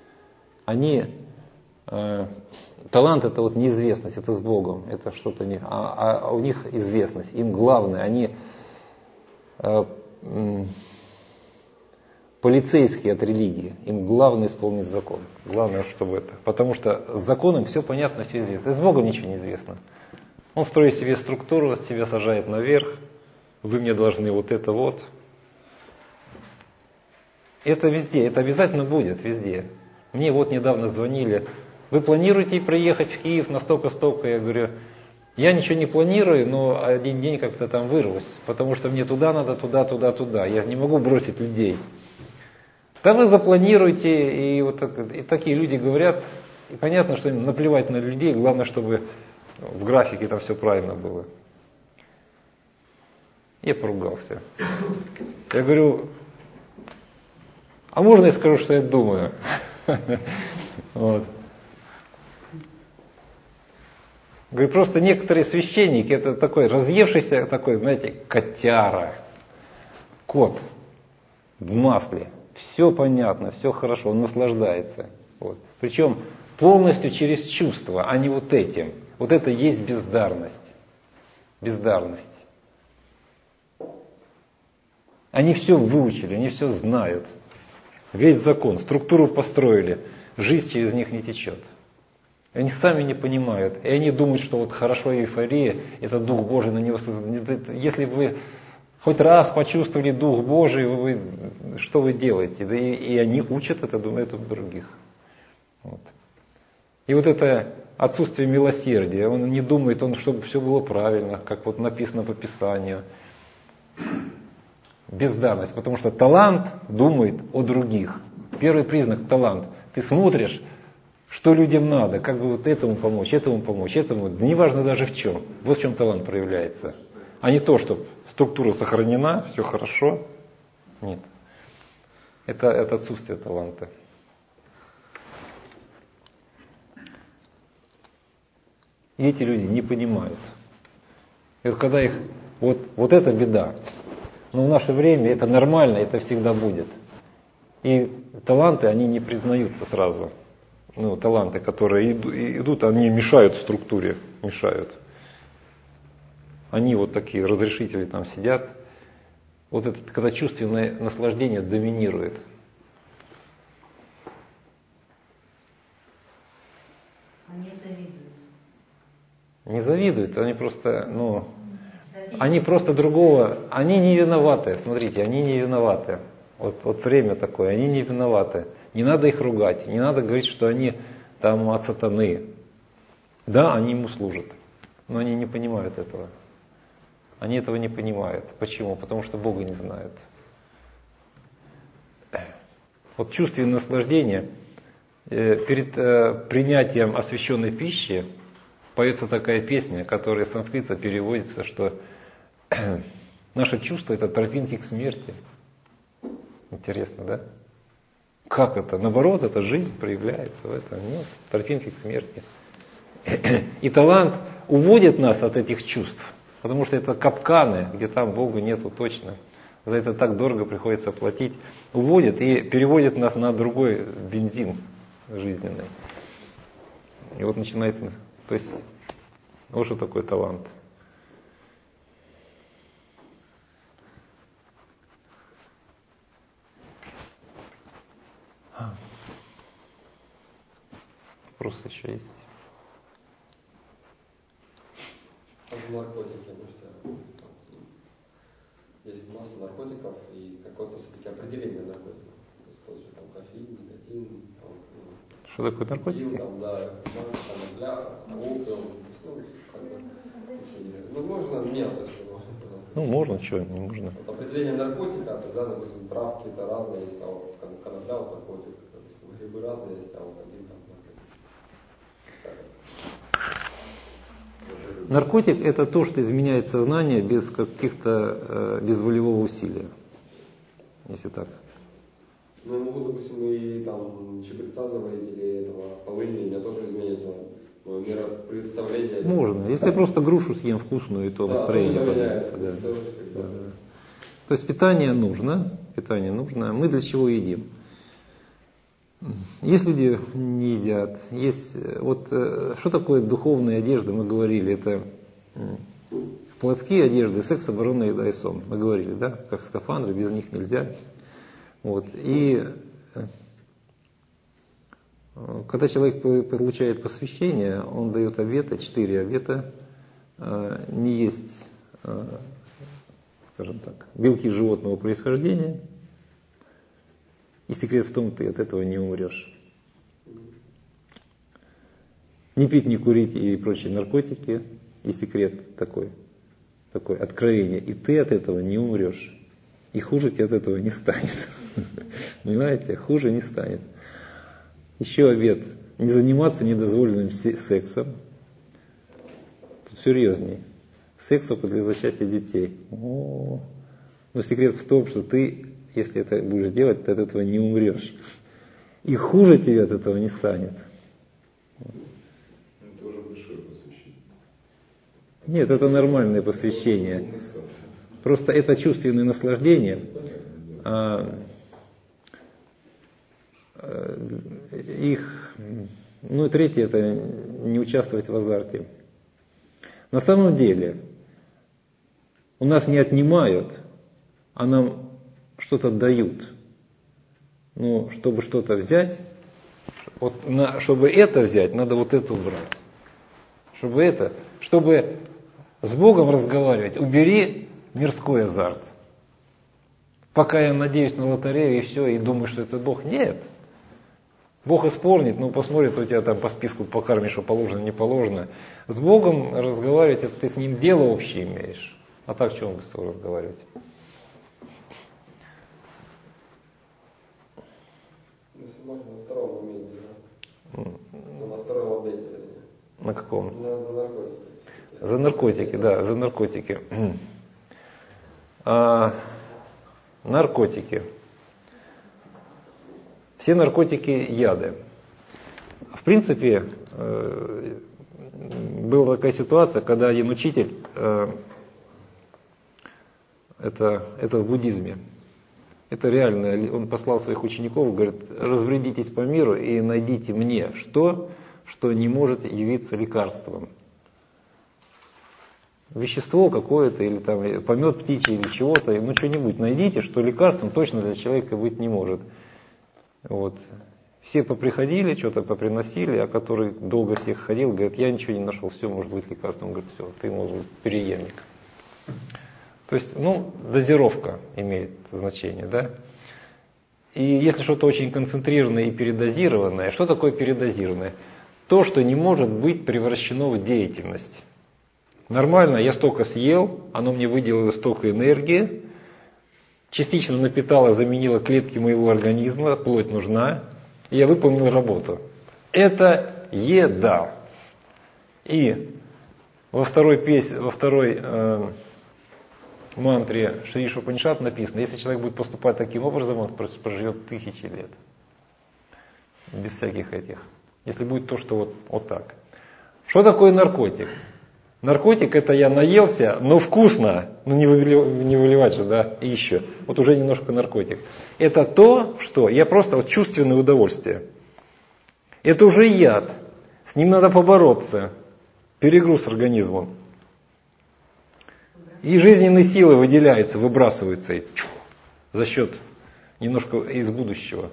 Талант это вот неизвестность, это с Богом, это что-то не. А у них известность. Им главное, они полицейские от религии. Им главное исполнить закон. Главное, чтобы это. Потому что с законом все понятно, все известно. И с Богом ничего не известно. Он строит себе структуру, себя сажает наверх. Вы мне должны вот это вот. Это везде, это обязательно будет везде. Мне вот недавно звонили. Вы планируете приехать в Киев на столько-столько? Я говорю, я ничего не планирую, но один день как-то там вырвусь, потому что мне туда надо, туда. Я не могу бросить людей. Да вы запланируете, и вот и такие люди говорят, и понятно, что им наплевать на людей, главное, чтобы в графике там все правильно было. Я поругался. Я говорю, а можно я скажу, что я думаю? Вот. Говорю, просто некоторые священники, это такой разъевшийся, такой, знаете, котяра, кот в масле. Все понятно, все хорошо, он наслаждается. Вот. Причем полностью через чувства, а не вот этим. Вот это и есть бездарность. Бездарность. Они все выучили, они все знают. Весь закон, структуру построили, жизнь через них не течет. Они сами не понимают. И они думают, что вот хорошо эйфория, это Дух Божий на него. Если вы хоть раз почувствовали Дух Божий, что вы делаете? Да и они учат это, думают, других. Вот. И вот это отсутствие милосердия, он не думает, чтобы все было правильно, как вот написано по Писанию. Бездарность, потому что талант думает о других. Первый признак талант. Ты смотришь, что людям надо, как бы вот этому помочь, этому, да неважно даже в чем. Вот в чем талант проявляется. А не то, что структура сохранена, все хорошо. Нет. Это отсутствие таланта. И эти люди не понимают. И вот когда их, вот это беда. Но в наше время это нормально, это всегда будет. И таланты, они не признаются сразу. Таланты, которые идут, они мешают структуре, мешают. Они вот такие разрешители там сидят. Вот это, когда чувственное наслаждение доминирует. Они завидуют. Не завидуют, они просто, они просто другого, они не виноваты. Смотрите, они не виноваты. Вот время такое, они не виноваты. Не надо их ругать, не надо говорить, что они там от сатаны. Да, они ему служат, но они не понимают этого. Они этого не понимают. Почему? Потому что Бога не знают. Вот чувственное наслаждение перед принятием освященной пищи, поется такая песня, которая с санскрита переводится, что наше чувство — это тропинки к смерти. Интересно, да? Как это? Наоборот, эта жизнь проявляется в этом. Нет, тропинки к смерти. И талант уводит нас от этих чувств, потому что это капканы, где там Бога нету точно. За это так дорого приходится платить. Уводит и переводит нас на другой бензин жизненный. И вот начинается, то есть, вот что такое талант. Вопросы еще есть? Наркотики, потому что есть масса наркотиков и какое-то все-таки определение наркотиков. То есть тот же там кофеин, никотин, там, что такое наркотики? Там, да, конопля, опиум, ну можно, нет, если можно. Ну можно, что, не можно. Вот определение наркотика, тогда, допустим, травки это разные есть, а вот конопля вот наркотик, допустим, грибы разные есть, а вот один там наркотик. Наркотик — это то, что изменяет сознание без каких-то, без волевого усилия. Если так. Ну, я могу, допустим, и там чабреца заварить или этого полыни, у меня тоже изменится миропредставление. Можно. Если я просто грушу съем вкусную, то настроение поднимется. Да. Да. То есть питание нужно. Мы для чего едим? Есть люди не едят. Есть, вот что такое духовная одежда, мы говорили, это плотские одежды, секс, оборона, еда и сон. Мы говорили, да, как скафандры, без них нельзя. Вот. И когда человек получает посвящение, он дает обеты, 4 обета, не есть, скажем так, белки животного происхождения. И секрет в том, ты от этого не умрешь. Не пить, не курить и прочие наркотики. И секрет такой откровение. И ты от этого не умрешь. И хуже тебе от этого не станет. Понимаете? Хуже не станет. Еще обет. Не заниматься недозволенным сексом. Тут серьезней. Секс только для зачатия детей. Но секрет в том, что ты, если это будешь делать, ты от этого не умрешь. И хуже тебе от этого не станет. Это уже большое посвящение. Нет, это нормальное посвящение. Просто это чувственное наслаждение. И третье — это не участвовать в азарте. На самом деле у нас не отнимают, а нам что-то дают. Но чтобы что-то взять, чтобы это взять, надо вот это убрать. Чтобы с Богом разговаривать, убери мирской азарт. Пока я надеюсь на лотерею и все, и думаю, что это Бог. Нет. Бог исполнит, посмотрит у тебя там по списку, по карме, что положено, не положено. С Богом разговаривать, это ты с Ним дело общее имеешь. А так, что он с тобой разговаривать? Если можно, на втором моменте, да? На втором обете. На каком? За наркотики. За наркотики, да, за наркотики. Наркотики. Все наркотики яды. В принципе, была такая ситуация, когда один учитель, это в буддизме, это реально, он послал своих учеников, говорит, разбредитесь по миру и найдите мне что не может явиться лекарством. Вещество какое-то, или там помет птичий, или чего-то, что-нибудь найдите, что лекарством точно для человека быть не может. Вот. Все поприходили, что-то поприносили, а который долго всех ходил, говорит, я ничего не нашел, все может быть лекарством. Он говорит, все, ты может быть переемник. То есть, дозировка имеет значение, да? И если что-то очень концентрированное и передозированное, что такое передозированное? То, что не может быть превращено в деятельность. Нормально, я столько съел, оно мне выделило столько энергии, частично напитало, заменило клетки моего организма, плоть нужна, и я выполнил работу. Это еда. И во второй мантре Шри Ишупанишад написано, если человек будет поступать таким образом, он проживет 1000 лет. Без всяких этих. Если будет то, что вот так. Что такое наркотик? Наркотик — это я наелся, но вкусно. Ну не выливать же, да, и еще. Вот уже немножко наркотик. Это то, что я просто чувственное удовольствие. Это уже яд. С ним надо побороться. Перегруз организму. И жизненные силы выделяются, выбрасываются за счет немножко из будущего.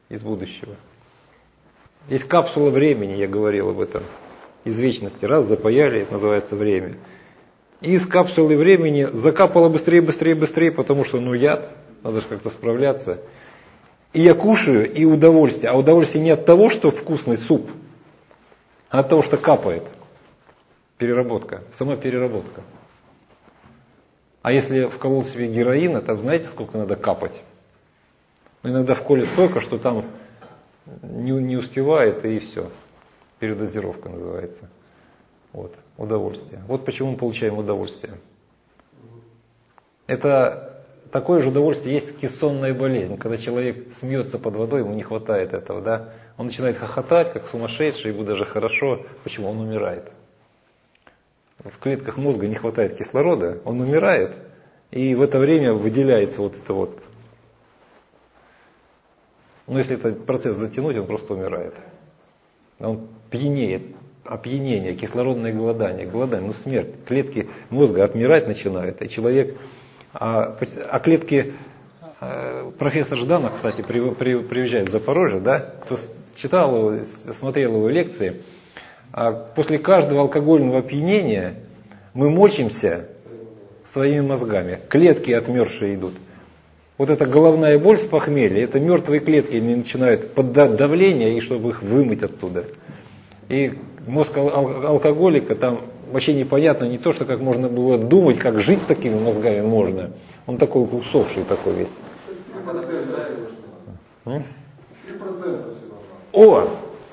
Есть капсула времени, я говорил об этом. Из вечности. Раз запаяли, это называется время. И из капсулы времени закапало быстрее, потому что яд, надо же как-то справляться. И я кушаю, и удовольствие. А удовольствие не от того, что вкусный суп, а от того, что капает. Переработка, сама переработка. А если вколол себе героина, то знаете, сколько надо капать? Иногда вколят столько, что там не успевает, и все. Передозировка называется. Вот, удовольствие. Вот почему мы получаем удовольствие. Это такое же удовольствие, есть кессонная болезнь. Когда человек смеется под водой, ему не хватает этого, да? Он начинает хохотать, как сумасшедший, ему даже хорошо. Почему? Он умирает. В клетках мозга не хватает кислорода, он умирает, и в это время выделяется вот это вот. Но если этот процесс затянуть, он просто умирает. Он пьянеет, опьянение, кислородное голодание, смерть. Клетки мозга отмирать начинают, и человек, клетки, профессор Жданов, кстати, приезжает в Запорожье, да, кто читал его, смотрел его лекции, после каждого алкогольного опьянения мы мочимся своими мозгами, клетки отмершие идут. Вот эта головная боль с похмелья, это мертвые клетки, они начинают поддать давление, и чтобы их вымыть оттуда. И мозг алкоголика, там вообще непонятно, не то, что как можно было думать, как жить с такими мозгами можно. Он такой усохший такой весь. 3% всего.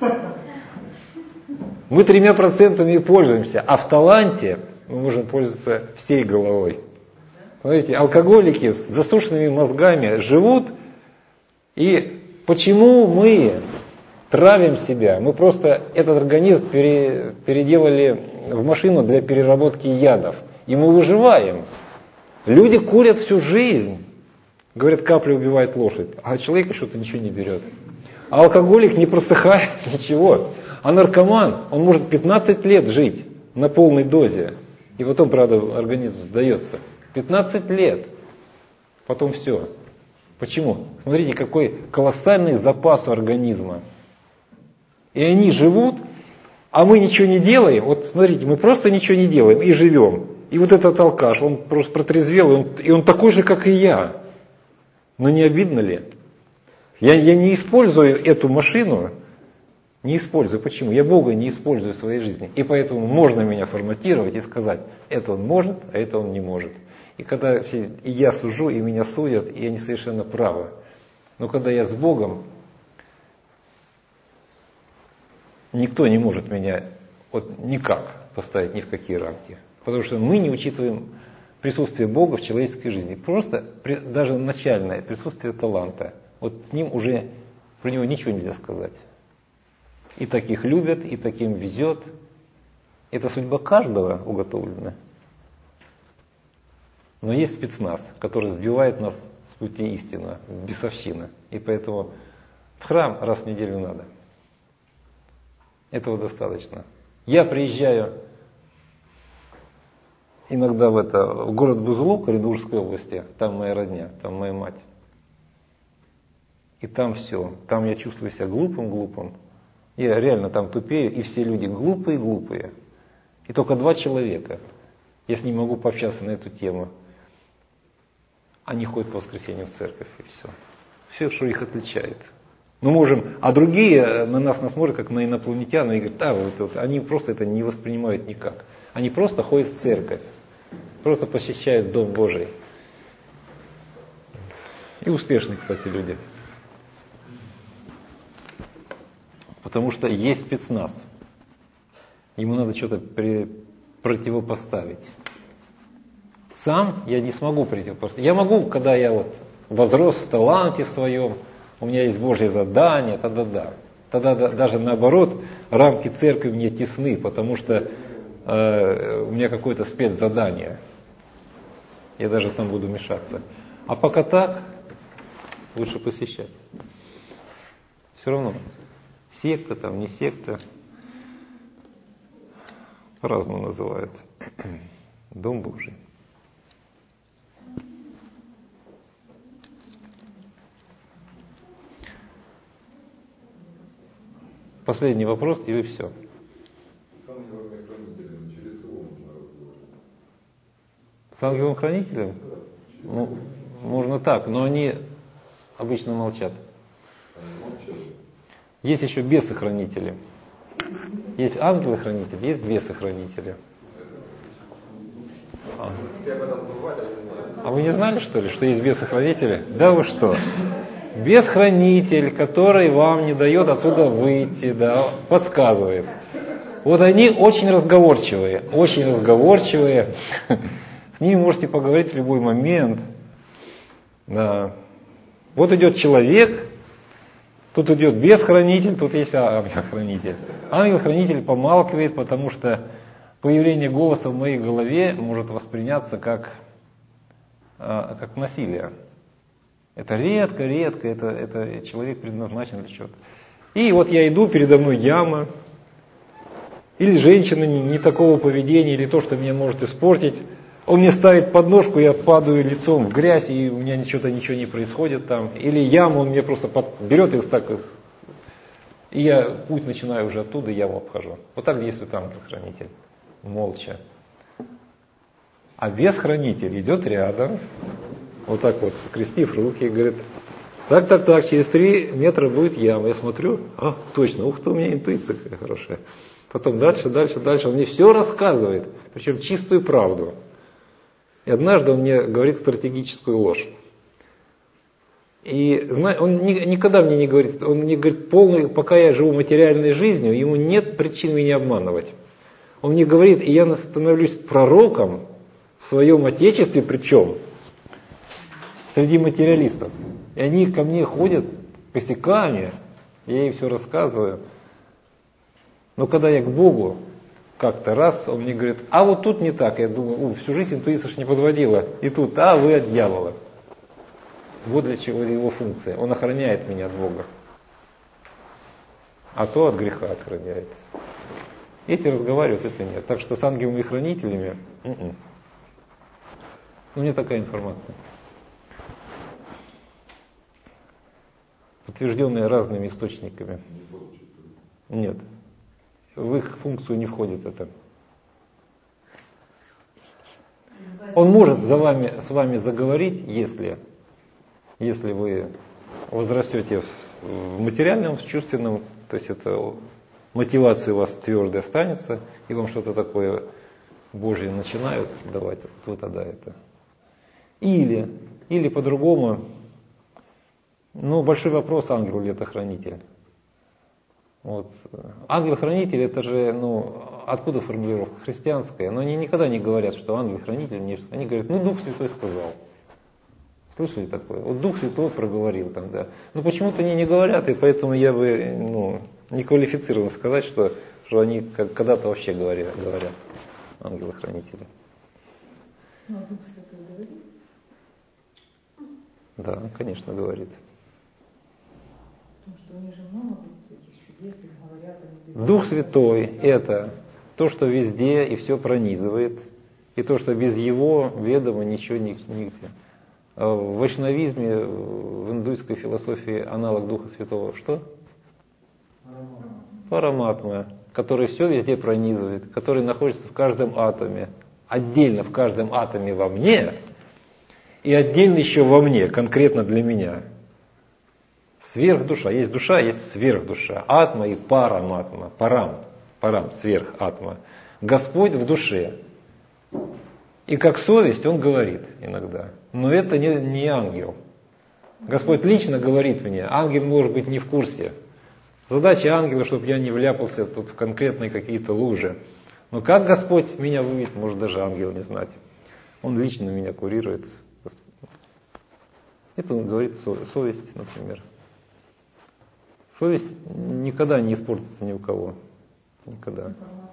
Мы 3% пользуемся, а в таланте мы можем пользоваться всей головой. Смотрите, алкоголики с засушенными мозгами живут, и почему мы травим себя? Мы просто этот организм переделали в машину для переработки ядов, и мы выживаем. Люди курят всю жизнь. Говорят, капля убивает лошадь, а человек что-то ничего не берет. А алкоголик не просыхает, ничего. А наркоман, он может 15 лет жить на полной дозе. И потом, правда, организм сдается. 15 лет. Потом все. Почему? Смотрите, какой колоссальный запас у организма. И они живут, а мы ничего не делаем. Вот смотрите, мы просто ничего не делаем и живем. И вот этот алкаш, он просто протрезвел, и он такой же, как и я. Но не обидно ли? Я не использую эту машину. Не использую. Почему? Я Бога не использую в своей жизни. И поэтому можно меня форматировать и сказать, это он может, а это он не может. И когда и я сужу, и меня судят, и они совершенно правы. Но когда я с Богом, никто не может меня никак поставить ни в какие рамки. Потому что мы не учитываем присутствие Бога в человеческой жизни. Просто даже начальное присутствие таланта. Вот с ним уже про него ничего нельзя сказать. И таких любят, и таким везет. Это судьба каждого уготовлена. Но есть спецназ, который сбивает нас с пути истины, бесовщина. И поэтому в храм раз в неделю надо. Этого достаточно. Я приезжаю иногда в город Бузулук, Оренбургской области, там моя родня, там моя мать. И там все. Там я чувствую себя глупым. Я реально там тупею, и все люди глупые. И только 2 человека, я с ними могу пообщаться на эту тему. Они ходят по воскресеньям в церковь, и все. Все, что их отличает. Мы можем, а другие на нас смотрят, как на инопланетян, и говорят, они просто это не воспринимают никак. Они просто ходят в церковь, просто посещают Дом Божий. И успешные, кстати, люди. Потому что есть спецназ. Ему надо что-то противопоставить. Сам я не смогу противопоставить. Я могу, когда я вот возрос в таланте в своем, у меня есть Божье задание, тогда да. Тогда даже наоборот, рамки церкви мне тесны, потому что у меня какое-то спецзадание. Я даже там буду мешаться. А пока так, лучше посещать. Все равно. Секта там, не секта. По-разному называют. Дом Божий. Последний вопрос, и все. С ангелом-хранителем через кого можно разговаривать? С ангелом-хранителем? Ну, можно так, но они обычно молчат. Они молчат. Есть еще бесы-хранители. Есть ангелы-хранители, есть бесы-хранители. Все об этом забывали, я не знаю. А вы не знали, что ли, что есть бесы-хранители? Да вы что? Бес-хранитель, который вам не дает отсюда выйти, да, подсказывает. Вот они очень разговорчивые, очень разговорчивые. С ними можете поговорить в любой момент. Да. Вот идет человек, тут идет бес-хранитель, тут есть ангел-хранитель. Ангел-хранитель помалкивает, потому что появление голоса в моей голове может восприняться как насилие. Это редко, это человек предназначен для чего-то. И вот я иду, передо мной яма, или женщина не такого поведения, или то, что меня может испортить. Он мне ставит подножку, я падаю лицом в грязь, и у меня что-то ничего не происходит там. Или яму он мне просто берет и так, и я путь начинаю уже оттуда, яму обхожу. Вот так действует ангел-хранитель, молча. А бес-хранитель идет рядом, вот так вот, скрестив руки, и говорит, так, через 3 метра будет яма. Я смотрю, точно, ух ты, у меня интуиция какая хорошая. Потом дальше, он мне все рассказывает, причем чистую правду. И однажды он мне говорит стратегическую ложь. И он никогда мне не говорит, он мне говорит, пока я живу материальной жизнью, ему нет причин меня обманывать. Он мне говорит, и я становлюсь пророком в своем отечестве, причем среди материалистов. И они ко мне ходят косяками, я им все рассказываю. Но когда я к Богу как-то раз, он мне говорит, а вот тут не так. Я думаю, всю жизнь интуиция ж не подводила. И тут, вы от дьявола. Вот для чего его функция. Он охраняет меня от Бога. А то от греха охраняет. Эти разговаривают, это нет. Так что с ангелами и хранителями, у меня такая информация. Подтвержденная разными источниками. Нет. В их функцию не входит это. Он может с вами заговорить, если вы возрастете в материальном, в чувственном, то есть это мотивация у вас твердая останется, и вам что-то такое Божье начинают давать, вот тогда это. Или по-другому, большой вопрос, ангел ли это хранитель. Вот. Ангел-хранитель, это же, откуда формулировка христианская? Но они никогда не говорят, что ангел-хранитель, они говорят, Дух Святой сказал. Слышали такое? Вот Дух Святой проговорил там, да. Почему-то они не говорят, и поэтому я бы, не квалифицирован сказать, что они когда-то вообще говорят ангелы-хранители. А Дух Святой говорит? Да, конечно, говорит. Потому что у них же много этих чудес, и говорят, Дух Святой – это то, что везде и все пронизывает, и то, что без его ведома ничего нигде. В вайшнавизме, в индуйской философии аналог Духа Святого что? Параматма, который все везде пронизывает, который находится в каждом атоме, отдельно в каждом атоме во мне, и отдельно еще во мне, конкретно для меня. Сверхдуша. Есть душа, есть сверхдуша. Атма и параматма. Парам, сверхатма. Господь в душе. И как совесть он говорит иногда. Но это не ангел. Господь лично говорит мне. Ангел может быть не в курсе. Задача ангела, чтобы я не вляпался тут в конкретные какие-то лужи. Но как Господь меня выведет, может даже ангел не знать. Он лично меня курирует. Это он говорит совесть, например. Совесть никогда не испортится ни у кого. Никогда.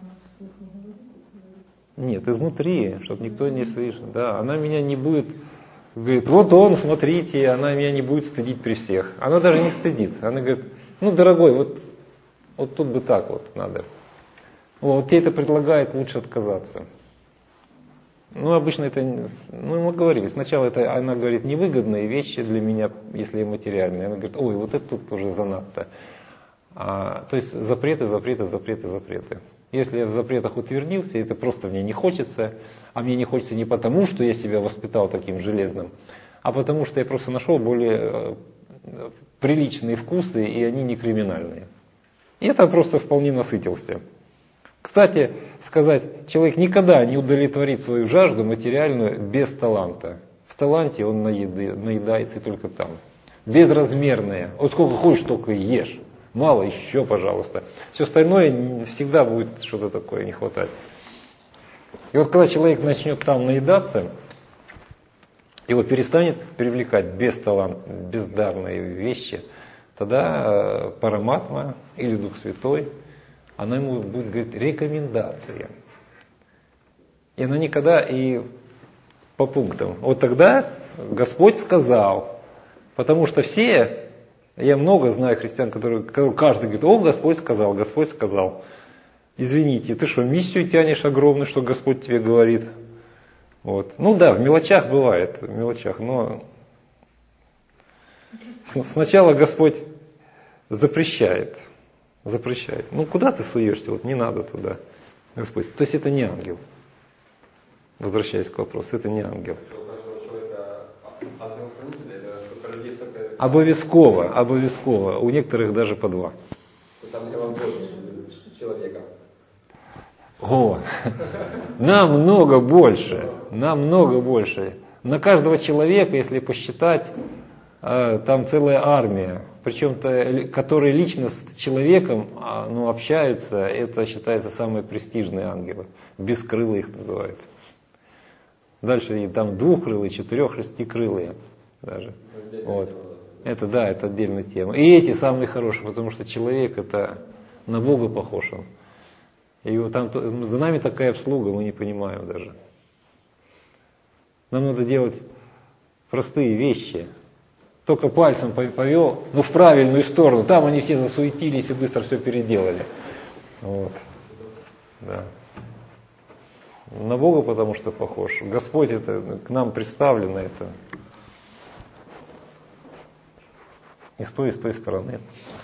Нет, изнутри, чтобы никто не слышал. Да, она меня не будет, говорит, вот он, смотрите, она меня не будет стыдить при всех. Она даже не стыдит. Она говорит, ну, дорогой, вот тут бы так вот надо. Вот тебе это предлагает, лучше отказаться. Ну, обычно это, ну, мы говорили, сначала это, она говорит, невыгодные вещи для меня, если материальные. Она говорит, ой, вот это тут уже занадто. То есть запреты. Если я в запретах утвердился, это просто мне не хочется, а мне не хочется не потому, что я себя воспитал таким железным, а потому что я просто нашел более приличные вкусы, и они не криминальные. И это просто вполне насытился. Кстати, сказать, человек никогда не удовлетворит свою жажду материальную без таланта. В таланте он наедается только там. Безразмерное. Вот сколько хочешь, столько и ешь. Мало, еще, пожалуйста. Все остальное всегда будет что-то такое не хватать. И вот когда человек начнет там наедаться, его перестанет привлекать бездарные вещи, тогда Параматма или Дух Святой, она ему будет говорить рекомендация. И она никогда и по пунктам. Вот тогда Господь сказал, потому что все... Я много знаю христиан, которые каждый говорит, о, Господь сказал, Господь сказал. Извините, ты что, миссию тянешь огромную, что Господь тебе говорит? Вот. Ну да, в мелочах бывает, но сначала Господь запрещает. Ну куда ты суешься, вот не надо туда, Господь. То есть это не ангел. Возвращаясь к вопросу, это не ангел. Обовязково. У некоторых даже по 2. Человека. О, намного больше. На каждого человека, если посчитать, там целая армия. Причем, которые лично с человеком общаются, это считается самые престижные ангелы. Бескрылые их называют. Дальше там 2-крылые, 4-, 6-крылые даже. Вот. Это отдельная тема. И эти самые хорошие, потому что человек это на Бога похож он. И вот там за нами такая обслуга, мы не понимаем даже. Нам надо делать простые вещи. Только пальцем повел, в правильную сторону. Там они все засуетились и быстро все переделали. Вот. Да. На Бога потому что похож. Господь это к нам представлено это. И с той стороны.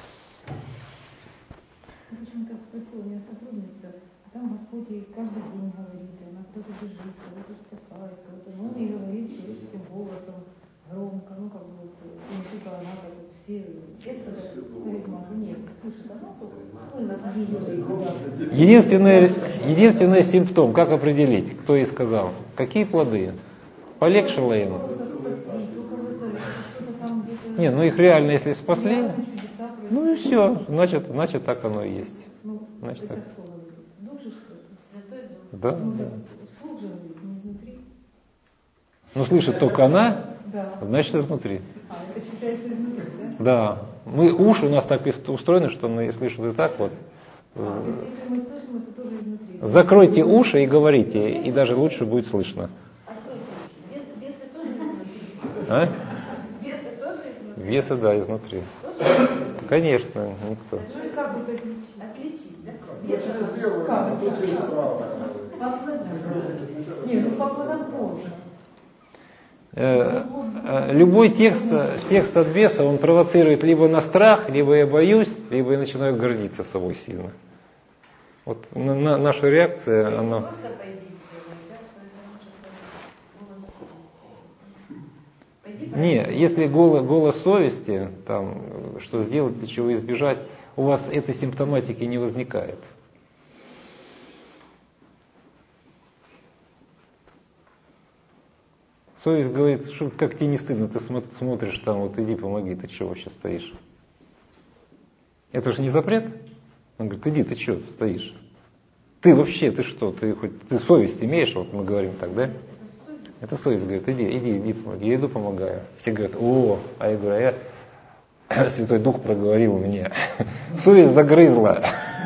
Почему-то спросила у меня сотрудница, а там Господь ей каждый день говорит, она кто-то бежит, кого-то спасает, кого-то, но он ей говорит человеческим голосом, громко, не только она, как все харизматы, нет, слышит она только, единственный симптом, как определить, кто ей сказал, какие плоды, полегшило им. Не, их реально, если спасли, и все, значит так оно и есть. Значит, так. Да. Слышит только она, значит изнутри. Это считается изнутри, да? Да. Уши у нас так устроены, что мы слышим и так вот. Если мы слышим, это тоже изнутри. Закройте уши и говорите, и даже лучше будет слышно. Бесы тоже изнутри. А? Бесы тоже изнутри. Весы, да, изнутри. Конечно, никто. Ну и как вот отличить? Отличить, да? По плодам. Нет, по плодам тоже. Любой текст от беса, он провоцирует либо на страх, либо я боюсь, либо я начинаю гордиться собой сильно. Вот наша реакция, она... Не, если голос совести, там, что сделать и чего избежать, у вас этой симптоматики не возникает. Совесть говорит, что как тебе не стыдно, ты смотришь там, вот иди помоги, ты чего вообще стоишь? Это же не запрет. Он говорит, иди, ты что стоишь? Ты вообще, ты что, ты совесть имеешь? Вот мы говорим так, да? Это совесть, говорит, иди, помоги. Я иду, помогаю. Все говорят, а я говорю, Святой Дух проговорил мне. Совесть загрызла.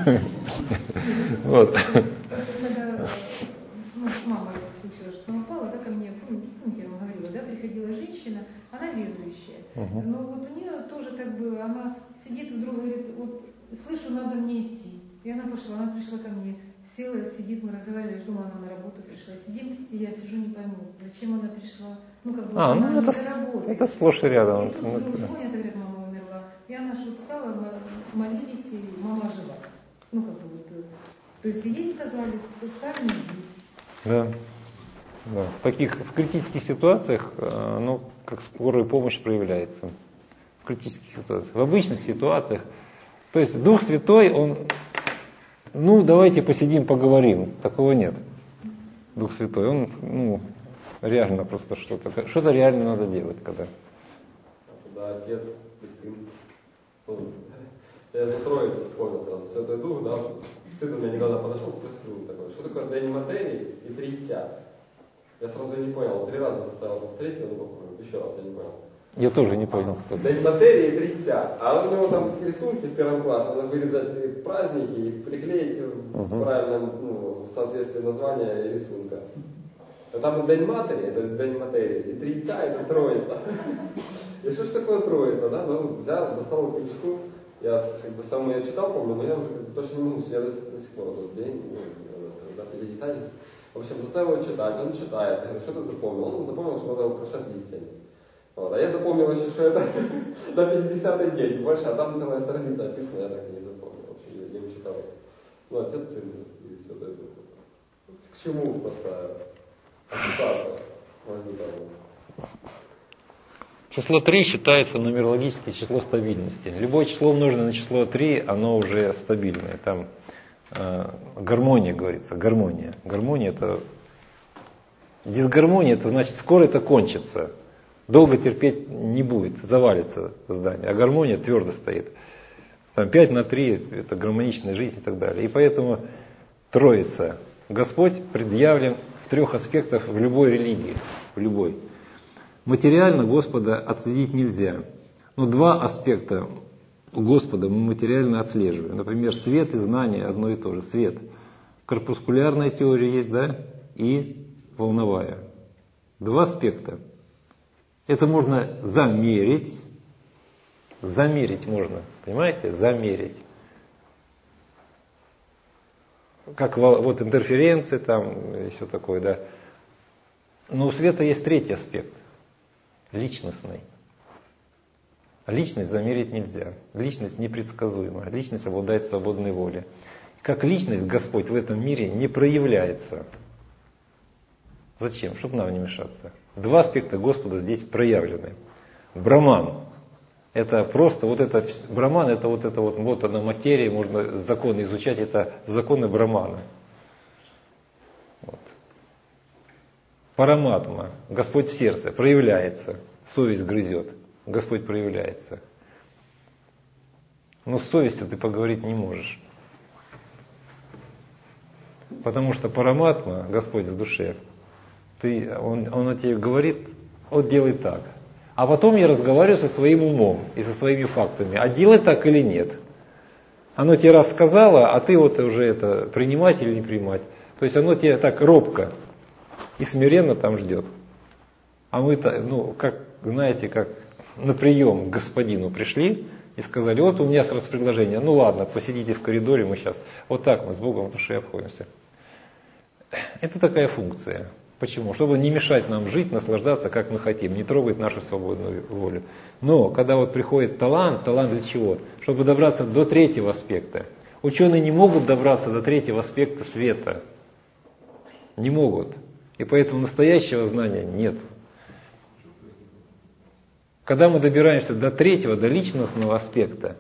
Вот. Когда мама случилось, что она упала, ко мне, помните, я вам говорила, приходила женщина, она верующая. Но вот у нее тоже так было, она сидит, вдруг говорит, вот слышу, надо мне идти. И она пришла ко мне, села, сидит, мы разговаривали, я думала, она на работу пришла. Сидим, и я сижу, не пойму, зачем она пришла. Она не доработает. Это сплошь и рядом. И тут вдруг звонят, говорят, мама умерла. И она же встала, молились, и мама жива. То есть ей сказали, встань, иди. Да. В критических ситуациях, как скорая помощь проявляется. В критических ситуациях. В обычных ситуациях. То есть Дух Святой, он, давайте посидим, поговорим. Такого нет. Дух Святой, он, реально просто что-то реально надо делать, когда. Когда Отец и Сын. Я за Троицу вспомнил сразу. Святой Дух, сын у меня недавно подошел, спросил такой, что такое день материи и триедья? Я сразу не понял, 3 раза заставил повторить, еще раз я не понял. Я тоже не понял, кстати. День материи и триедья. А у него там рисунки в 1 классе, надо вырезать праздники и приклеить в правильном, в соответствии названия и рисунка. А там день матери, это день материи, и триедья, это Троица. И что ж такое Троица, да? Взял, достал книжку. Я сам ее читал, помню, но я уже точно не могу, я до сих пор тот день, до 50. В общем, заставил его читать, он читает. Я говорю, что ты запомнил? Он запомнил, что надо украшать листьями. А я запомнил еще, что это до 50-й день больше, а там целая страница описана, я так и не запомнил. В общем, я не читал. Отец, Сын и Святой Дух. К чему просто ассоциация возникла? Число 3 считается нумерологически число стабильности. Любое число, умноженное на число 3, оно уже стабильное. Там гармония говорится, гармония. Гармония это... Дисгармония, это значит, скоро это кончится. Долго терпеть не будет, завалится здание. А гармония твердо стоит. Там 5 на 3, это гармоничная жизнь и так далее. И поэтому Троица. Господь предъявлен в 3 аспектах в любой религии. В любой. Материально Господа отследить нельзя. Но 2 аспекта у Господа мы материально отслеживаем. Например, свет и знание одно и то же. Свет. Корпускулярная теория есть, да? И волновая. 2 аспекта. Это можно замерить. Замерить можно. Понимаете? Замерить. Как вот интерференции там и все такое, да. Но у света есть 3 аспект. Личностный. Личность замерить нельзя. Личность непредсказуема. Личность обладает свободной волей. Как личность Господь в этом мире не проявляется. Зачем? Чтобы нам не мешаться. 2 аспекта Господа здесь проявлены. Браман. Это просто Браман, это вот она материя, можно законы изучать, это законы Брамана. Вот. Параматма, Господь в сердце, проявляется. Совесть грызет, Господь проявляется. Но с совестью ты поговорить не можешь. Потому что параматма, Господь в душе, он о тебе говорит, вот делай так. А потом я разговариваю со своим умом и со своими фактами. А делай так или нет? Оно тебе рассказало, а ты вот уже это принимать или не принимать. То есть оно тебе так робко и смиренно там ждет. А мы-то, как на прием к господину пришли и сказали, вот у меня сразу предложение, ладно, посидите в коридоре, мы сейчас. Вот так мы с Богом в душе обходимся. Это такая функция. Почему? Чтобы не мешать нам жить, наслаждаться, как мы хотим, не трогать нашу свободную волю. Но когда вот приходит талант для чего? Чтобы добраться до 3-го аспекта. Ученые не могут добраться до 3-го аспекта света. Не могут. И поэтому настоящего знания нет. Когда мы добираемся до 3-го, до личностного аспекта,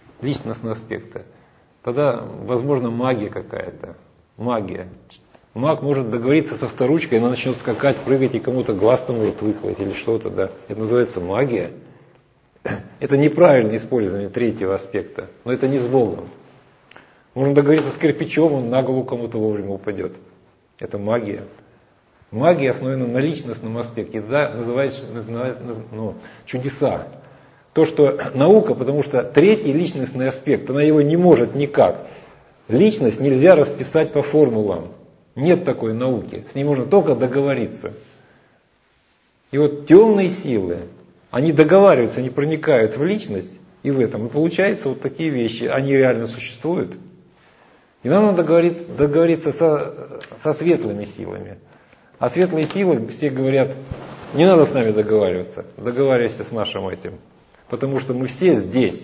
тогда, возможно, магия какая-то. Магия. Маг может договориться со старушкой, она начнет скакать, прыгать, и кому-то глаз там может выколоть или что-то, да. Это называется магия. Это неправильное использование третьего аспекта, но это не с Богом. Можно договориться с кирпичом, он на голову кому-то вовремя упадет. Это магия. Магия основана на личностном аспекте, да, называется чудеса. То, что наука, потому что третий личностный аспект, она его не может никак. Личность нельзя расписать по формулам. Нет такой науки. С ней можно только договориться. И вот темные силы, они договариваются, они проникают в личность и в этом. И получается вот такие вещи, они реально существуют. И нам надо договориться со светлыми силами. А светлые силы все говорят, не надо с нами договариваться, договаривайся с нашим этим. Потому что мы все здесь,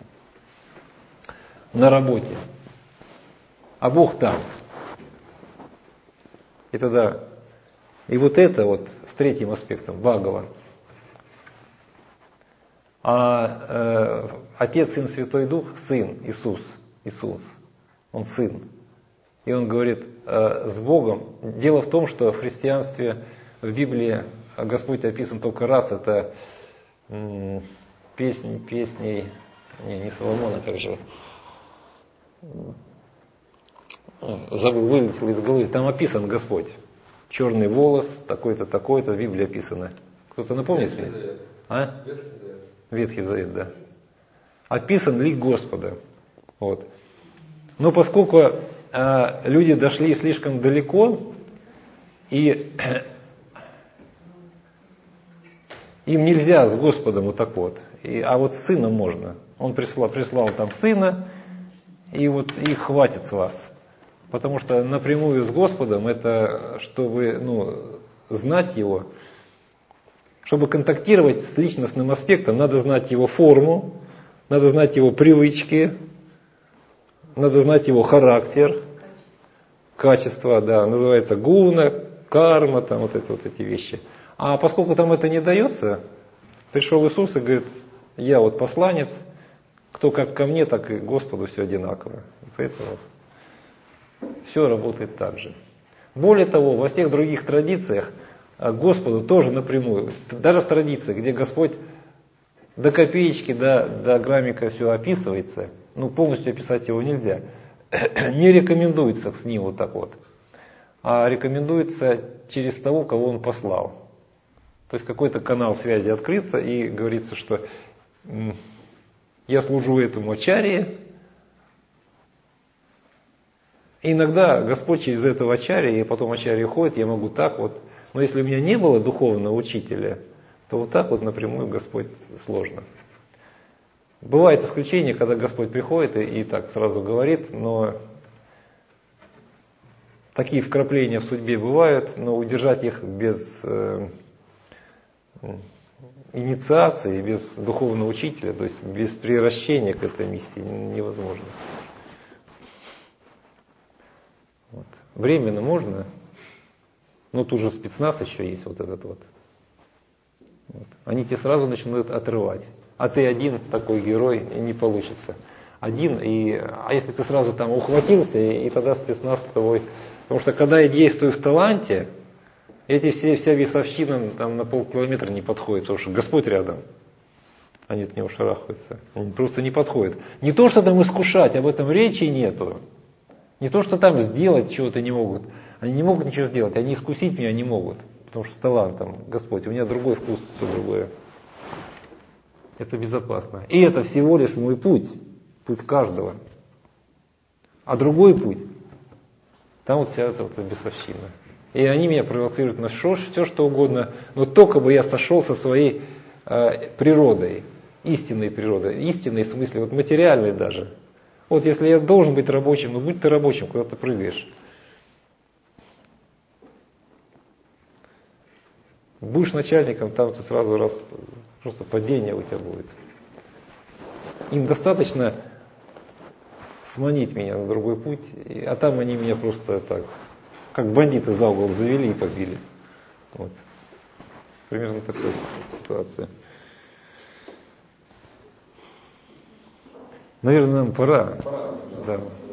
на работе, а Бог там. И тогда, и вот это вот с третьим аспектом, Бхагаван. А Отец, Сын, Святой Дух, Сын, Иисус, Он Сын. И Он говорит с Богом. Дело в том, что в христианстве, в Библии Господь описан только раз, это песней, не Соломона, как же, забыл, вылетел из головы, там описан Господь. Черный волос, такой-то, такой-то, в Библии описано. Кто-то напомнит мне? А? Ветхий Завет, да. Описан лик Господа. Вот. Но поскольку люди дошли слишком далеко, и им нельзя с Господом вот так вот, а вот с Сыном можно. Он прислал там Сына, и вот их хватит с вас. Потому что напрямую с Господом, это чтобы знать Его, чтобы контактировать с личностным аспектом, надо знать Его форму, надо знать Его привычки, надо знать Его характер, качество, да, называется гуна, карма, там вот эти вещи. А поскольку там это не дается, пришел Иисус и говорит, я вот посланец, кто как ко мне, так и к Господу все одинаково. Поэтому все работает так же. Более того, во всех других традициях Господу тоже напрямую, даже в традициях, где Господь до копеечки, до граммика все описывается, полностью описать его нельзя, не рекомендуется с ним вот так вот, а рекомендуется через того, кого он послал. То есть какой-то канал связи открыться и говорится, что я служу этому ачарье. И иногда Господь через этого ачарья, и потом ачарья ходит, я могу так вот. Но если у меня не было духовного учителя, то вот так вот напрямую Господь сложно. Бывает исключение, когда Господь приходит и так сразу говорит, но такие вкрапления в судьбе бывают, но удержать их без инициации, без духовного учителя, то есть без приращения к этой миссии невозможно. Вот. Временно можно, но тут же спецназ еще есть вот этот вот. Они тебе сразу начинают отрывать. А ты один такой герой, и не получится. Один, а если ты сразу там ухватился, и тогда спецназ с тобой. Потому что когда я действую в таланте, вся весовщина там на полкилометра не подходит, потому что Господь рядом. Они от него шарахаются. Они просто не подходят. Не то, что там искушать, об этом речи нету. Не то, что там сделать чего-то не могут. Они не могут ничего сделать, они искусить меня не могут. Потому что с талантом, Господь, у меня другой вкус, все другое. Это безопасно. И это всего лишь мой путь каждого. А другой путь, там вот вся эта бесовщина. И они меня провоцируют на все, что угодно, но только бы я сошел со своей природой, истинной природой, истинной в смысле, вот материальной даже. Вот если я должен быть рабочим, ну будь ты рабочим, куда ты прыгаешь. Будешь начальником, там ты сразу просто падение у тебя будет. Им достаточно сманить меня на другой путь, а там они меня просто так, как бандиты за угол завели и побили. Вот. Примерно такая ситуация. Наверное, нам пора. Да.